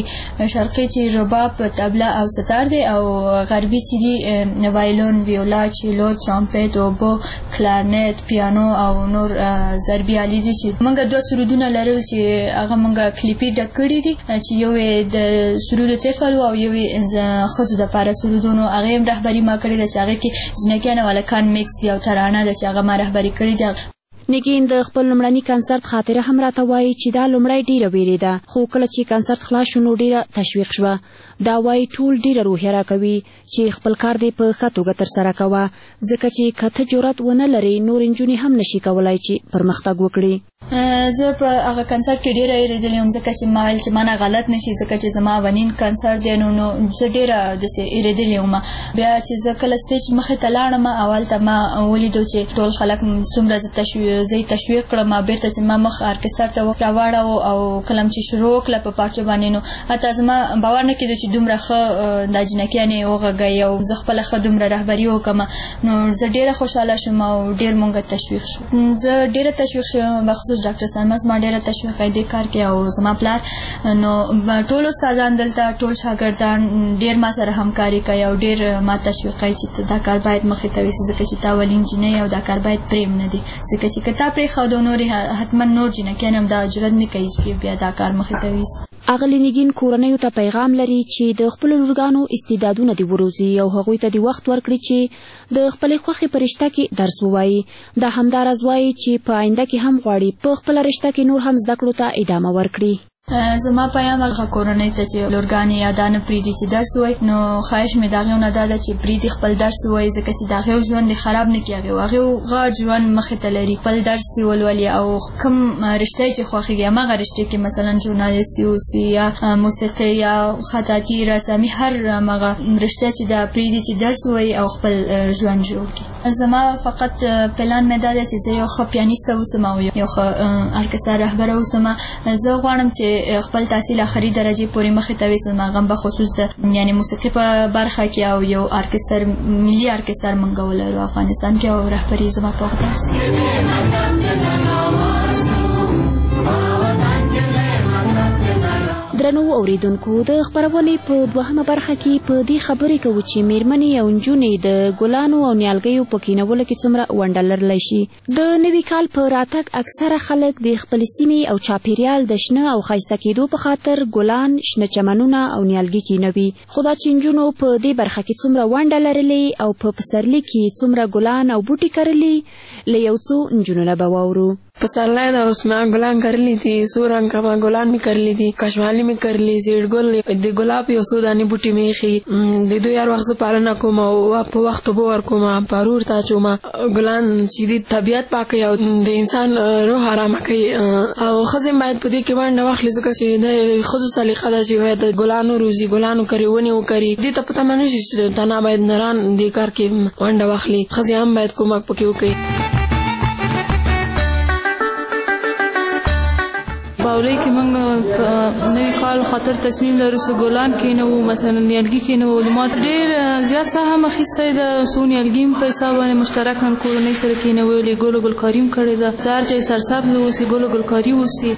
شرقي چې رباب، طبله او ستار دی او غربي چې دي وایلون، ویولا، چیلو، ترامپټ، اوبو، کلارنیت، پیانو او نور ضربي آلې دي. چې مونږ 2 سرودونه لرل چې هغه مونږ کلیپي ډک کړي دي چې یو د سرود طفل او یو ښځو دپاره سرودونو هغې هم رهبري ما کړې ده چې هغې کې جنکیان او هلکان میکس دي او ترانه ده چې هغه ما رهبري کړې ده. نګین د خپل لومړني کنسرت خاطره هم راته وایي چې دا لومړی ډیره ویرېده، خو کله چې کنسرت خلاص شو نو ډیره تشویق شوه. دا وایي ټول ډیره روحیه راکوي چې خپل کار دی په ښه توګه ترسره کوه، ځکه چې که ته جرأت ونه لرې نور نجونې هم نشي کولی چې پرمختګ وکړي. زه په هغه کنسرت کې ډېره ویرېدلې وم ځکه چې ما ویل چې ما نه غلط نشي، ځکه چې زما اولین کنسرت دی. نو زه ډېره داسې ویرېدلې وم. بیا چې زه کله سټیج مخې ته لاړم اول ته ما ولیدو چې ټول خلک څومره زه یې تشویق کړم. بېرته چې ما مخ ارکستر ته راواړو او کله چې شروع وکړه په پارچو باندې نو حتی زما باور نه کېدو چې دومره ښه دا جنکیانې وغږوي او زه خپله ښه دومره رهبري وکړم. نو زه ډېره خوشحاله شوم او ډېر مونږ تشویق شو. زه ډېره تشویق شوم، بخصوص ډاکټر سرمز ما ډېره تشویق کړی دې کار کې او زما پلار. نو ټول استادان دلته ټول شاګردان ډېر ما سره همکاري کوي او ډېر ما تشویق کوي چې دا کار باید مخې ته ویسي، ځکه چې تا اولین جینۍ او دا کار باید پرېم نه دی، ځکه چې که تا پرېښودو نورې حتما نور جینکیان هم دا جرأت نه کوي چې بیا دا کار مخې ته ویسي. اغلی نګین کورنیو ته پیغام لري چې د خپلو لورګانو استعدادونه دې وروزي او هغوی ته دې وخت ورکړي چې د خپلې خوښې په رشته کې درس ووایي. دا همداراز وایي چې په آینده کې هم غواړي په خپله رشته کې نور هم زده کړو ته ادامه ورکړي. زما پیام هغه کورنۍ ته چې لورګانې یا دا نه پرېږدي چې درس ووایي، نو خواهش مې د هغې نه دا ده چې پرېږدي خپل درس ووایي، ځکه چې د هغې ژوند دې خراب نه کړي. هغې غټ ژوند مخې ته لري، خپل درس دې ولولي او کوم رشته چې خوښېږي هماغه رشتې کې مثلا ژورنالیستي اوسي یا موسیقي یا خطاطي، رسامي، هر هماغه رشته چې دا پرېږدي چې درس ووایي او خپل ژوند جوړ کړي. زما فقط پلان مې دا دی چې زه یو ښه پیانیسته اوسم او یو ښه ارکستر رهبره اوسم. زه غواړم چې خپل تحصیل آخري درجې پورې مخې ته ویسم، هغه به خصوص د یعنې موسیقي په برخه کې او یو ارکستر ملي ارکستر موږ ولرو افغانستان کې او رهبري زما په غوښتنه. درنو اوریدونکو د خبرونې په دوهمه برخه کې په دې خبرې کوو چې میرمنې او نجونې د ګلانو او نیالګیو په کینولو کې څومره ونډه لرلی شي. د نوي کال په راتګ اکثره خلک د خپلې سیمې او چاپیریال د شنه او ښایسته کېدو په خاطر ګلان، شنه چمنونه او نیالګي کینوي. خو دا چې نجونو په دې برخه کې څومره ونډه لرلې او په پسرلي کې څومره ګلان او بوټي کرلي، له یو څو نجونو نه به واورو. پسرلی دا اوس ما ګلان کرلی دي، څو رنګه ګلان مې کرلی دي، کشمالي مې کرلی، زیړ ګل، د ګلاب یو څو دانې بوټي مې ایښي، د دوی هر وخت زه پالنه کوم او په وخت اوبه ورکوم، پارور ته اچوم. ګلان چې د طبیعت پاکوي او د انسان روح ارامه کوي او ښځې باید په دې کې ونډه واخلي، ځکه چې د ښځو سلیقه ده چې باید ګلانو روزي، ګلانو کري، ونې وکري. دې ته پته نه شي چې تنها باید نران دې کار کې ونډه واخلي، ښځې هم باید کومک پکې وکړي. باورۍ کې موږ په نوي کال خاطر تصمیم لرو چې ګلان کینوو، مثلا نیالګي کینوو. ما ډېر زیات سهم اخیستی ده، څو نیالګي هم په حساب باندې مشترک نن کورنۍ سره کینولي، ګل و ګلکاري هم کړې ده، چې هر ځای سرسبز اوسي، ګل و ګلکاري اوسي.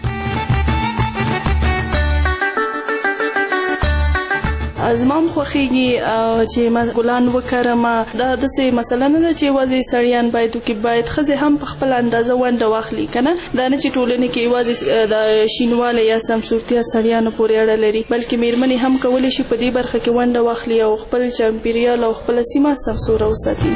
زما هم خوښېږي چې ما ګلان وکرم. دا داسې مسله نه ده چې یوازې سړیان باید وکړي، باید ښځې هم په خپل اندازه ونډه واخلي، که نه دا نه چې ټولنې کې یوازې د شینوالی یا سمسورتیا سړیانو پورې اړه لري، بلکې میرمنې هم کولی شي په دې برخه کې ونډه واخلي او خپل چاپیریال او خپله سیمه سمسوره وساتي.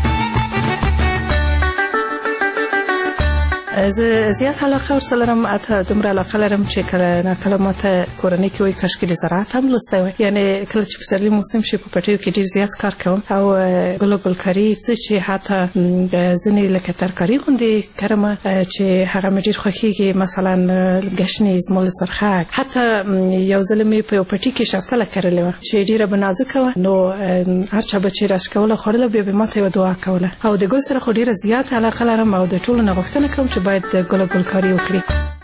زه زیات علاقه ورسره لرم، حتی دومره علاقه لرم چې کله ناکله ماته کورنۍ کې وایي کاشکې د زراعت هم لوستی وای. یعنې کله چې پسرلي موسم شي په پټیو کې ډېر زیات کار کوم او ګل و ګلکاري څه چې حتی ځینې لکه ترکاري غوندې کرم چې هغه مې ډېر خوښېږي، مثلا ګشنیز، مولسرخک. حتی یو ځل مې په یو پټي کې شفتله کرلې وه چې ډېره به نازکه وه، نو هر چا به چې راشي کوله خوړله، بیا به ماته یوه دعا کوله. او د ګل سره خو ډېره زیات علاقه لرم او د ټولو نه غوښتنه کوم چې باید ګل و ګلکاري وکړي.